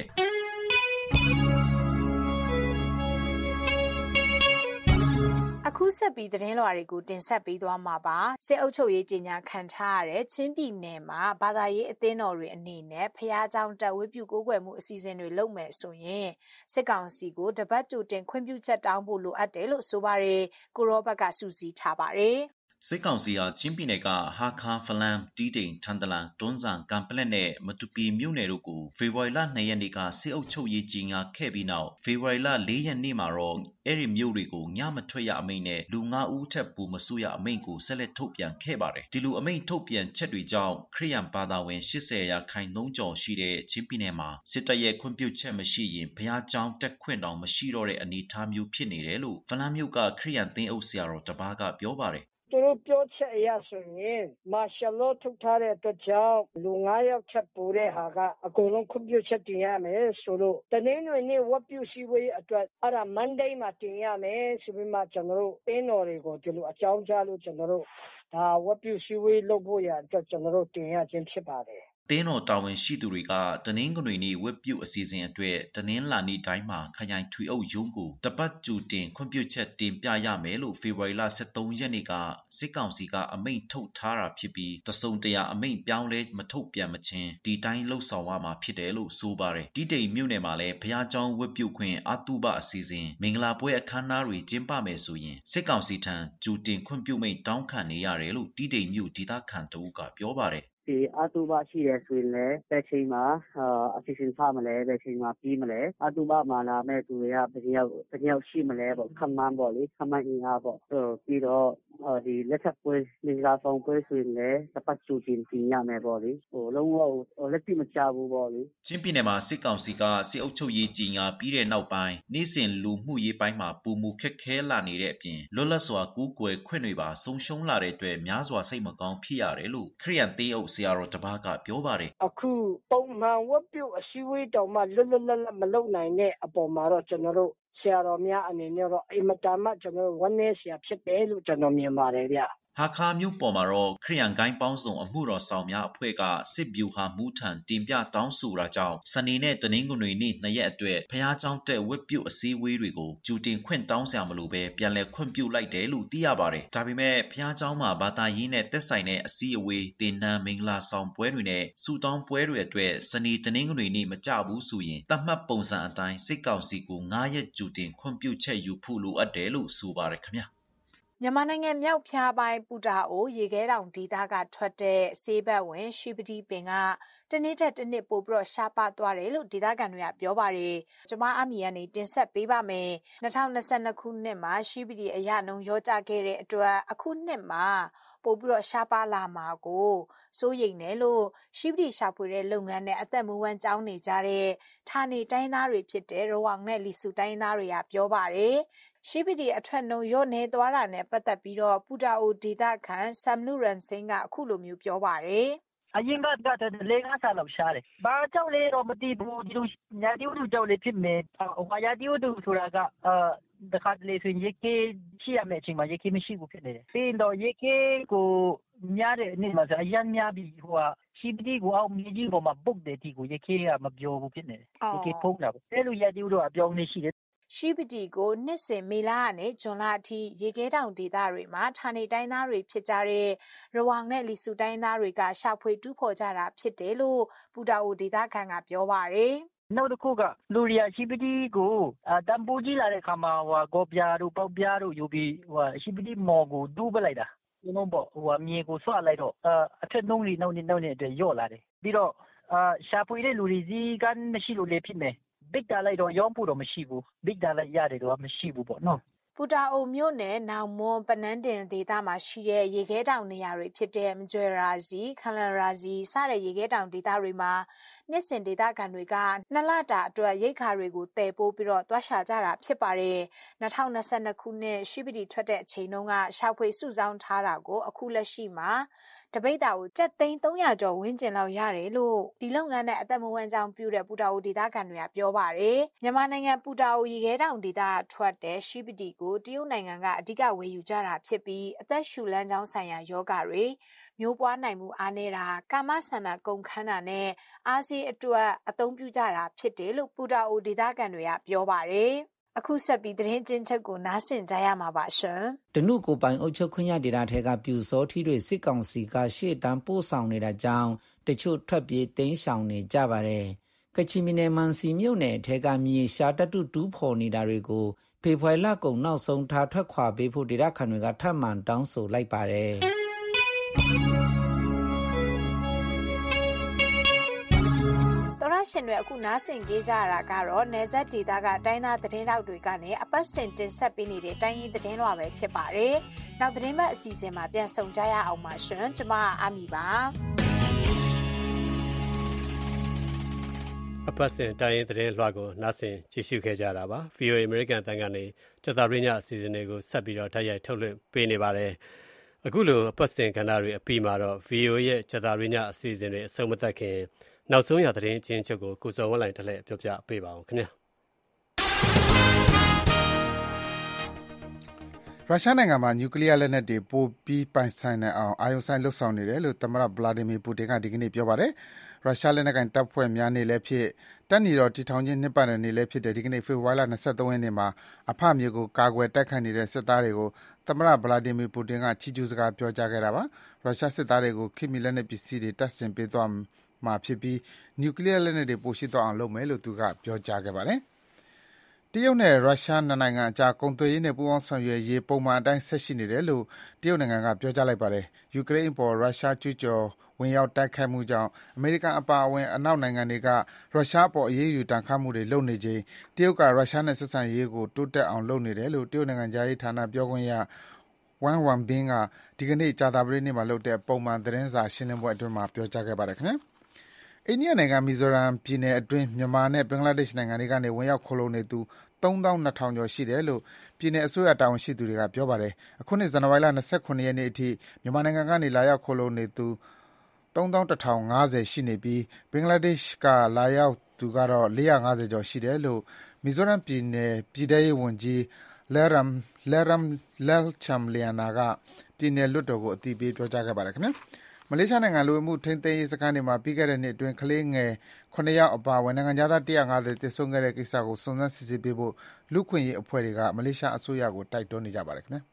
အခုဆက်ပြီးသတင်းလွှာတွေကိုတင်ဆက်ပေးသွားမှာပါစစ်အုပ်ချုပ်ရေးကြီးညာခံထားရတဲ့ချင်းပြည်နယ်မှာဘာသာရေးအသင်းတော်တွေအနေနဲ့ဖျားเจ้าတပ်ဝတ်ပြုကိုးကွယ်မှုအစီအစဉ်တွေလုပ်မယ်ဆိုရင်စစ်ကောင်စီကိုတပတ်ကြိုတင်ခွင့်ပြုချက်တောင်းဖို့လိုအပ်တယ်လို့ဆိုပါတယ်ကိုရောဘတ်ကစူးစီးထားပါတယ်စစ်ကောင်စီဟာချင်းပြည်နယ်ကဟာခါဖလန်တီတိန်ထန်တလန်တွန်းဆန်ကံပလက်နဲ့မတူပီမြို့နယ်တို့ကိုဖေဖော်ဝါရီလ၂ရက်နေ့ကစစ်အုပ်ချုပ်ရေးကြီးညာခဲ့ပြီးနောက်ဖေဖော်ဝါရီလ၄ရက်နေ့မှာတော့အဲ့ဒီမြို့တွေကိုညမထွက်ရအမိန့်နဲ့လူ၅ဦးထက်ပိုမစုရအမိန့်ကိုဆက်လက်ထုတ်ပြန်ခဲ့ပါတယ်ဒီလိုအမိန့်ထုတ်ပြန်ချက်တွေကြောင့်ခရစ်ယာန်ဘာသာဝင်၈၀ရာခိုင်နှုန်းကျော်ရှိတဲ့ချင်းပြည်နယ်မှာစစ်တပ်ရဲ့ခွင့်ပြုချက်မရှိရင်ဘုရားကျောင်းတက်ခွင့်တောင်မရှိတော့တဲ့အနေအထားမျိုးဖြစ်နေတယ်လို့ဖလန်မြို့ကခရစ်ယာန်သင်းအုပ်ဆရာတော်တပါးကပြောပါတယ်သူတို့ပြောချက်အရဆိုရင်မာရှယ်လောထုတ်ထားတဲ့အတွက်ကြောင့်လူ၅ယောက်ချက်ပိုတဲ့ဟာကအကုန်လုံးခွင့်ပြုချက်တင်ရမယ်ဆိုလို့တနင်္ဂနွေနေ့ဝတ်ပြုစည်းဝေးအတွက်အဲ့ဒါ Monday မှာတင်ရမယ်ဆိုပြီးမှကျွန်တော်တို့အင်းတော်တွေကိုဒီလိုအကြောင်းကြားလို့ကျွန်တော်တို့ဒါဝတ်ပြုစည်းဝေးလုပ်ဖို့ရအတွက်ကျွန်တော်တို့တင်ရခြင်းဖြစ်ပါတယ်တင်းတော်တာဝန်ရှိသူတွေကတနင်္ဂနွေနေ့ဝက်ပြုတ်အစီအစဉ်အတွက်တနင်္လာနေ့တိုင်းမှာခရိုင်ထွေအုပ်ရုံးကိုတပတ်ကြိုတင်ခွင့်ပြုချက်တင်ပြရမယ်လို့ဖေဖော်ဝါရီလ၁၃ရက်နေ့ကစစ်ကောင်စီကအမိန့်ထုတ်ထားတာဖြစ်ပြီးတစုံတရာအမိန့်ပြောင်းလဲမထုတ်ပြန်မချင်းဒီတိုင်းလှုပ်ဆောင်ရမှာဖြစ်တယ်လို့ဆိုပါတယ်တိတိမ်မြို့နယ်မှာလည်းဘုရားကျောင်းဝက်ပြုတ်ခွင့်အတုပအစီအစဉ်မင်္ဂလာပွဲအခမ်းအနားတွေကျင်းပမယ်ဆိုရင်စစ်ကောင်စီထံကြိုတင်ခွင့်ပြုမိန့်တောင်းခံနေရတယ်လို့တိတိမ်မြို့ဒေသခံတဦးကပြောပါတယ်ဒီအတူပါရှိတယ်ဆိုရင်လည်းဘယ်ချိန်မှာအစီအစဉ်ထားမလဲဘယ်ချိန်မှာပြီးမလဲအတူပါမှာလာမဲ့သူတွေကဘယ်ရောက်ဘယ်ရောက်ရှိမလဲပေါ့ခမန်းပေါ့လေခမန်းအင်အားပေါ့ပြီးတော့ဒီလက်ထပ်ပွဲမင်္ဂလာဆောင်ပွဲဆိုရင်လည်းတပတ်ကြိုတင်ပြင်ရမယ်ပေါ့လေဟိုလုံးဝလက်ပြမချဘူးပေါ့လေချင်းပြည်နယ်မှာစစ်ကောင်စီကစစ်အုပ်ချုပ်ရေးကြီးညာပြီးတဲ့နောက်ပိုင်းနေ့စဉ်လူမှုရေးပိုင်းမှာပုံမှုခက်ခဲလာနေတဲ့အပြင်လွတ်လပ်စွာကူးကွယ်ခွင့်တွေပါဆုံးရှုံးလာတဲ့အတွက်များစွာစိတ်မကောင်းဖြစ်ရတယ်လို့ခရစ်ယာန်သင်းအုပ်ဆရာတော်တပါးကပြောပါတယ်အခုပုံမှန်ဝတ်ပြုအစည်းအဝေးတောင်မှလွတ်လွတ်လပ်လပ်မလုပ်နိုင်တဲ့အပေါ်မှာတော့ကျွန်တော်တို့ဆရာတော်များအနေနဲ့တော့အိမ်မတန်မှကျွန်တော်တို့ဝန်းနေဆရာဖြစ်တယ်လို့ကျွန်တော်မြင်ပါတယ်ဗျဟာခါမြို့ပေါ်မှာတော့ခရစ်ယာန်ဂိုင်းပေါင်းစုံအမှုတော်ဆောင်များအဖွဲ့ကစစ်ဗျူဟာမူထံတင်ပြတောင်းဆိုတာကြောင့်စနေနဲ့တနင်္ဂနွေနေ့နှစ်ရက်အတွက်ဖျားเจ้าတက်ဝက်ပြုတ်အစည်းအဝေးတွေကိုကြိုတင်ခွင့်တောင်းဆရာမလို့ပဲပြန်လည်ခွင့်ပြုလိုက်တယ်လို့သိရပါတယ်။ဒါပေမဲ့ဖျားเจ้าမှာဘာသာရေးနဲ့တက်ဆိုင်တဲ့အစည်းအဝေးတင်နန်းမင်္ဂလာဆောင်ပွဲတွေနဲ့စူတောင်းပွဲတွေအတွက်စနေတနင်္ဂနွေနေ့မကြဘူးဆိုရင်တတ်မှတ်ပုံစံအတိုင်းစစ်ကောင်စီကို၅ရက်ကြိုတင်ခွင့်ပြုချက်ယူဖို့လိုအပ်တယ်လို့ဆိုပါတယ်ခင်ဗျာမြန်မာနိုင်ငံမြောက်ဖျားပိုင်းပူတာအိုရေခဲတောင်ဒေသကထွက်တဲ့ဆေးဘက်ဝင်ရှိပတိပင်ကတနေ့တက်တနေ့ပို့ပြီးတော့ရှားပါသွားတယ်လို့ဒေသခံတွေကပြောပါတယ်။ကျွန်မအမီကနေတင်ဆက်ပေးပါမယ်။၂၀၂၂ခုနှစ်မှာရှိပတီအရနှုံရောကြခဲ့တဲ့အတွက်အခုနှစ်မှာပို့ပြီးတော့ရှားပါလာမှာကိုစိုးရိမ်တယ်လို့ရှိပတီရှာဖွေတဲ့လုပ်ငန်းနဲ့အသက်မွေးဝမ်းကြောင်းနေကြတဲ့ဌာနေတိုင်းသားတွေဖြစ်တဲ့ရဝမ်နဲ့လီဆူတိုင်းသားတွေကပြောပါတယ်။ရှိပတီအထွက်နှုံရောနေသွားတာနဲ့ပတ်သက်ပြီးတော့ပူတာအိုဒေသခံဆမ်နူရန်စင်းကအခုလိုမျိုးပြောပါတယ်။အရင်ကတည်းကလေးငါးဆာလောက်ရှားတယ်။ဘာကြောင့်လဲတော့မသိဘူးဒီလိုညာတီဥတုကြောင့်လေးဖြစ်မယ်။ဟိုညာတီဥတုဆိုတာကအာတခါတလေဆိုရင်ရေကေးရှိရမယ့်အချိန်မှာရေကေးမရှိဘူးဖြစ်နေတယ်။ပြီးတော့ရေကေးကိုများတဲ့နေ့မှာဆိုအရင်များပြီးဟိုဟာရှိပတီကိုအောင်မြေကြီးပေါ်မှာပုတ်တဲ့တီကိုရေကေးကမပြောဘူးဖြစ်နေတယ်။ရေကေးဖုံးတာပေါ့။အဲလိုညာတီဥတုကအပြောင်းနေရှိတယ်ရှိပတီကိုနှစ်စဉ်မေလကနေဇွန်လအထိရေခဲတောင်ဒေသတွေမှာဌာနေတိုင်းသားတွေဖြစ်ကြတဲ့ရဝမ်နဲ့လီဆူတိုင်းသားတွေကရှာဖွေတူးဖော်ကြတာဖြစ်တယ်လို့ပူတာအိုဒေသခံကပြောပါတယ်။နောက်တစ်ခုကလူရီယာရှိပတီကိုတမ်ပူကြီးလာတဲ့ခါမှာဟိုဂေါ်ပြားတို့ပေါက်ပြားတို့ယူပြီးဟိုရှိပတီမော်ကိုဒူးပလိုက်တာ။ဒီလိုပေါ့ဟိုမြေကိုဆွလိုက်တော့အထက်နှုံးလေးနောက်နေနောက်နေအတွက်ရော့လာတယ်။ပြီးတော့ရှာဖွေတဲ့လူတွေစီကမရှိလို့လေဖြစ်နေဘစ်တာလိုက်တော့ရောင်းဖို့တော့မရှိဘူးဘစ်တာလိုက်ရတယ်တော့မရှိဘူးပေါ့နော်ပူတာအိုမြို့နယ်နောင်မွန်ပနန်းတင်ဒေသမှာရှိတဲ့ရေခဲတောင်နေရာတွေဖြစ်တဲ့မကျွဲရာစီခလန်ရာစီစတဲ့ရေခဲတောင်ဒေသတွေမှာနှစ်စဉ်ဒေသခံတွေကနှစ်လတာအတွက်ရိတ်ခါတွေကိုတည်ပိုးပြီးတော့တွားရှာကြတာဖြစ်ပါတယ်၂၀၂၂ခုနှစ်ရှိပတီထွက်တဲ့အချိန်တုန်းကရှာဖွေစုဆောင်းထားတာကိုအခုလက်ရှိမှာတပိတ်တာကိုကျပ်သိန်းသုံးရာကျော်ဝန်းကျင်လောက်ရတယ်လို့ဒီလုပ်ငန်းနဲ့အသက်မွေးကြောင်ပြုတဲ့ပူတာအိုဒေသခံတွေကပြောပါတယ်မြန်မာနိုင်ငံပူတာအိုရေခဲတောင်ဒေသထွက်တဲ့ရှိပတီကိုတရုတ်နိုင်ငံကအဓိကဝယ်ယူကြတာဖြစ်ပြီးအသက်ရှူလမ်းကြောင်းဆိုင်ရာယောဂတွေမျိုးပွားနိုင်မှုအားနည်းတာကာမဆန္ဒကုန်ခန်းတာနဲ့အားစီးအတွက်အသုံးပြုကြတာဖြစ်တယ်လို့ပူတာအိုဒေသခံတွေကပြောပါတယ်အခုဆက်ပြီးသတင်းချင်းချုပ်ကိုနားဆင်ကြရမှာပါရှင်။တနုကိုပိုင်အုပ်ချုပ်ခွင့်ရဒေတာထဲကပြူစောထီတွေစစ်ကောင်စီကရှေ့တန်းပို့ဆောင်နေတာကြောင့်တချို့ထွက်ပြေးတိမ်းရှောင်နေကြပါတယ်။ကချင်ပြည်နယ်မန်စီမြို့နယ်ထဲကမြေရှာတတုတူးဖော်နေတာတွေကိုဖေဖော်ဝါရီလကုန်နောက်ဆုံးထားထွက်ခွာပေးဖို့ဒေတာခန်တွေကထပ်မံတောင်းဆိုလိုက်ပါတယ်။ရှင်တွေအခုနားဆင်ကြကြရတာကတော့နယ်စပ်ဒေသကတိုင်းသားသတင်းတောက်တွေကနေအပတ်စဉ်တင်ဆက်ပေးနေတဲ့တိုင်းရင်းသတင်းလွှာပဲဖြစ်ပါတယ်။နောက်သတင်းပတ်အစီအစဉ်မှာပြန်ဆုံကြရအောင်ပါရှင်။ကျွန်မအာမီပါ။အပတ်စဉ်တိုင်းရင်းသတင်းလွှာကိုနားဆင်ကြည့်ရှုခဲ့ကြတာပါ။ဗွီအိုအေ American တန်ကနေကျသပရိညအစီအစဉ်တွေကိုဆက်ပြီးတော့တိုက်ရိုက်ထုတ်လွှင့်ပေးနေပါတယ်။အခုလိုအပတ်စဉ်ကဏ္ဍတွေအပြီးမှာတော့ ဗွီအိုအေ ရဲ့ကျသပရိညအစီအစဉ်တွေအဆုံးမသတ်ခင်နောက်ဆုံးရသတင်းချင်းချုပ်ကိုကိုစောဝင်းလိုင်တလဲပြောပြပေးပါအောင်ခင်ဗျာရုရှားနိုင်ငံမှာနျူကလ িয়ার လက်နက်တွေပိုပြီးပိုင်ဆိုင်နိုင်အောင်အာရုံစိုက်လှုပ်ဆောင်နေတယ်လို့သမ္မတဗလာဒီမီပူတင်ကဒီကနေ့ပြောပါတယ်ရုရှားလက်နက်ကိုင်တပ်ဖွဲ့များနေလည်းဖြစ်တပ်နေတော်တည်ထောင်ခြင်းနှစ်ပတ်လည်နေလည်းဖြစ်တဲ့ဒီကနေ့ဖေဖော်ဝါရီလ၂၃ရက်နေ့မှာအဖမျိုးကိုကာကွယ်တိုက်ခိုက်နေတဲ့စစ်သားတွေကိုသမ္မတဗလာဒီမီပူတင်ကချီးကျူးစကားပြောကြားခဲ့တာပါရုရှားစစ်သားတွေကိုခေတ်မီလက်နက်ပစ္စည်းတွေတပ်ဆင်ပေးသွားမှာဖြစ်ပြီးနျူကလ িয়ার လက်နက်တွေပိုရှိသွားအောင်လုပ်မယ်လို့သူကပြောကြားခဲ့ပါတယ်။တရုတ်နဲ့ရုရှားနှစ်နိုင်ငံအကြားကုန်သွယ်ရေးနဲ့ပူးပေါင်းဆောင်ရွက်ရေးပုံမှန်အတိုင်းဆက်ရှိနေတယ်လို့တရုတ်နိုင်ငံကပြောကြားလိုက်ပါတယ်။ယူကရိန်းအပေါ်ရုရှားကျူးကျော်ဝင်ရောက်တိုက်ခိုက်မှုကြောင့်အမေရိကန်အပါအဝင်အနောက်နိုင်ငံတွေကရုရှားအပေါ်အရေးယူတန်ခတ်မှုတွေလုပ်နေချိန်တရုတ်ကရုရှားနဲ့ဆက်ဆံရေးကိုတိုးတက်အောင်လုပ်နေတယ်လို့တရုတ်နိုင်ငံခြားရေးဌာနပြောခွင့်ရဝမ်ဝမ်ဘင်းကဒီကနေ့ကြာသပတေးနေ့မှာလုပ်တဲ့ပုံမှန်သတင်းစာရှင်းလင်းပွဲအတွင်းမှာပြောကြားခဲ့ပါတယ်ခင်ဗျာ။အိန္ဒိယနိုင်ငံမီဇိုရမ်ပြည်နယ်အတွင်းမြန်မာနဲ့ဘင်္ဂလားဒေ့ရှ်နိုင်ငံတွေကနေဝင်ရောက်ခိုလှုံနေသူသုံးသောင်းနှစ်ထောင်ကျော်ရှိတယ်လို့ပြည်နယ်အစိုးရတာဝန်ရှိသူတွေကပြောပါတယ်။အခုနှစ်ဇန်နဝါရီလ၂၇ရက်နေ့အထိမြန်မာနိုင်ငံကနေလာရောက်ခိုလှုံနေသူသုံးသောင်းတစ်ထောင်ငါးဆယ်ရှိနေပြီးဘင်္ဂလားဒေ့ရှ်ကလာရောက်သူကတော့လေးရာငါးဆယ်ကျော်ရှိတယ်လို့မီဇိုရမ်ပြည်နယ်ပြည်ထောင်ရေးဝန်ကြီးလဲရမ်လဲရမ်လဲချမ်လျန်နာကပြည်နယ်လွှတ်တော်ကိုအသိပေးပြောကြားခဲ့ပါတယ်ခင်ဗျာ။မလေးရှားနိုင်ငံလူဝင်မှုထိန်းသိမ်းရေးစခန်းတွေမှာပြီးခဲ့တဲ့နှစ်အတွင်းကလေးငယ်ခုနှစ်ယောက်အပါအဝင်နိုင်ငံသား၁၅၀သေဆုံးခဲ့တဲ့ကိစ္စကိုစုံစမ်းစစ်ဆေးပေးဖို့လူ့အခွင့်အရေးအဖွဲ့တွေကမလေးရှားအစိုးရကိုတိုက်တွန်းနေကြပါတယ်ခင်ဗျာ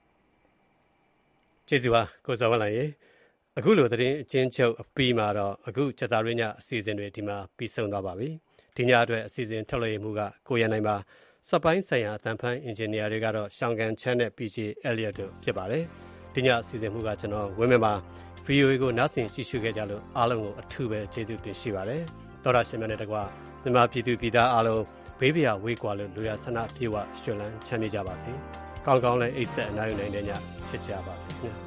ကျေးဇူးပါကိုစောဝင်းလိုင်ရေအခုလိုသတင်းအချင်းချုပ်အပြီးမှာတော့အခုချက်သားရင်းညအစီအစဉ်တွေဒီမှာပြီးဆုံးသွားပါပြီဒီညအတွက်အစီအစဉ်ထုတ်လွှင့်မှုကကိုရန်နိုင်ပါစက်ပိုင်းဆိုင်ရာအတန်ဖန်အင်ဂျင်နီယာတွေကတော့ရှောင်းကန်ချမ်းနဲ့ ပီဂျီ Elliot တို့ဖြစ်ပါတယ်ဒီညအစီအစဉ်မှုကကျွန်တော်ဝင်းမင်းပါဗွီအိုအေ ကိုနားဆင်ကြည့်ရှုခဲ့ကြလို့အားလုံးကိုအထူးပဲကျေးဇူးတင်ရှိပါတယ်သောတာရှင်များနဲ့တကွမြန်မာပြည်သူပြည်သားအားလုံးဘေးပရာဝေးကွာလို့လူရဆန္ဒပြေဝရွှင်လန်းချမ်းမြေ့ကြပါစေကောင်းကောင်းလည်းအိပ်ဆက်အနားယူနိုင်တဲ့ညဖြစ်ကြပါစေခင်ဗျာ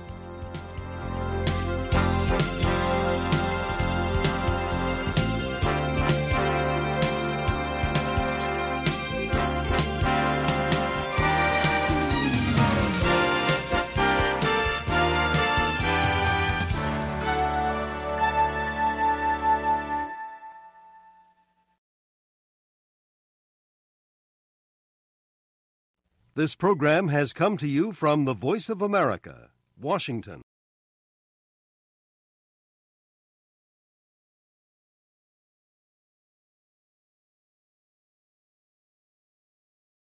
This program has come to you from the Voice of America, Washington.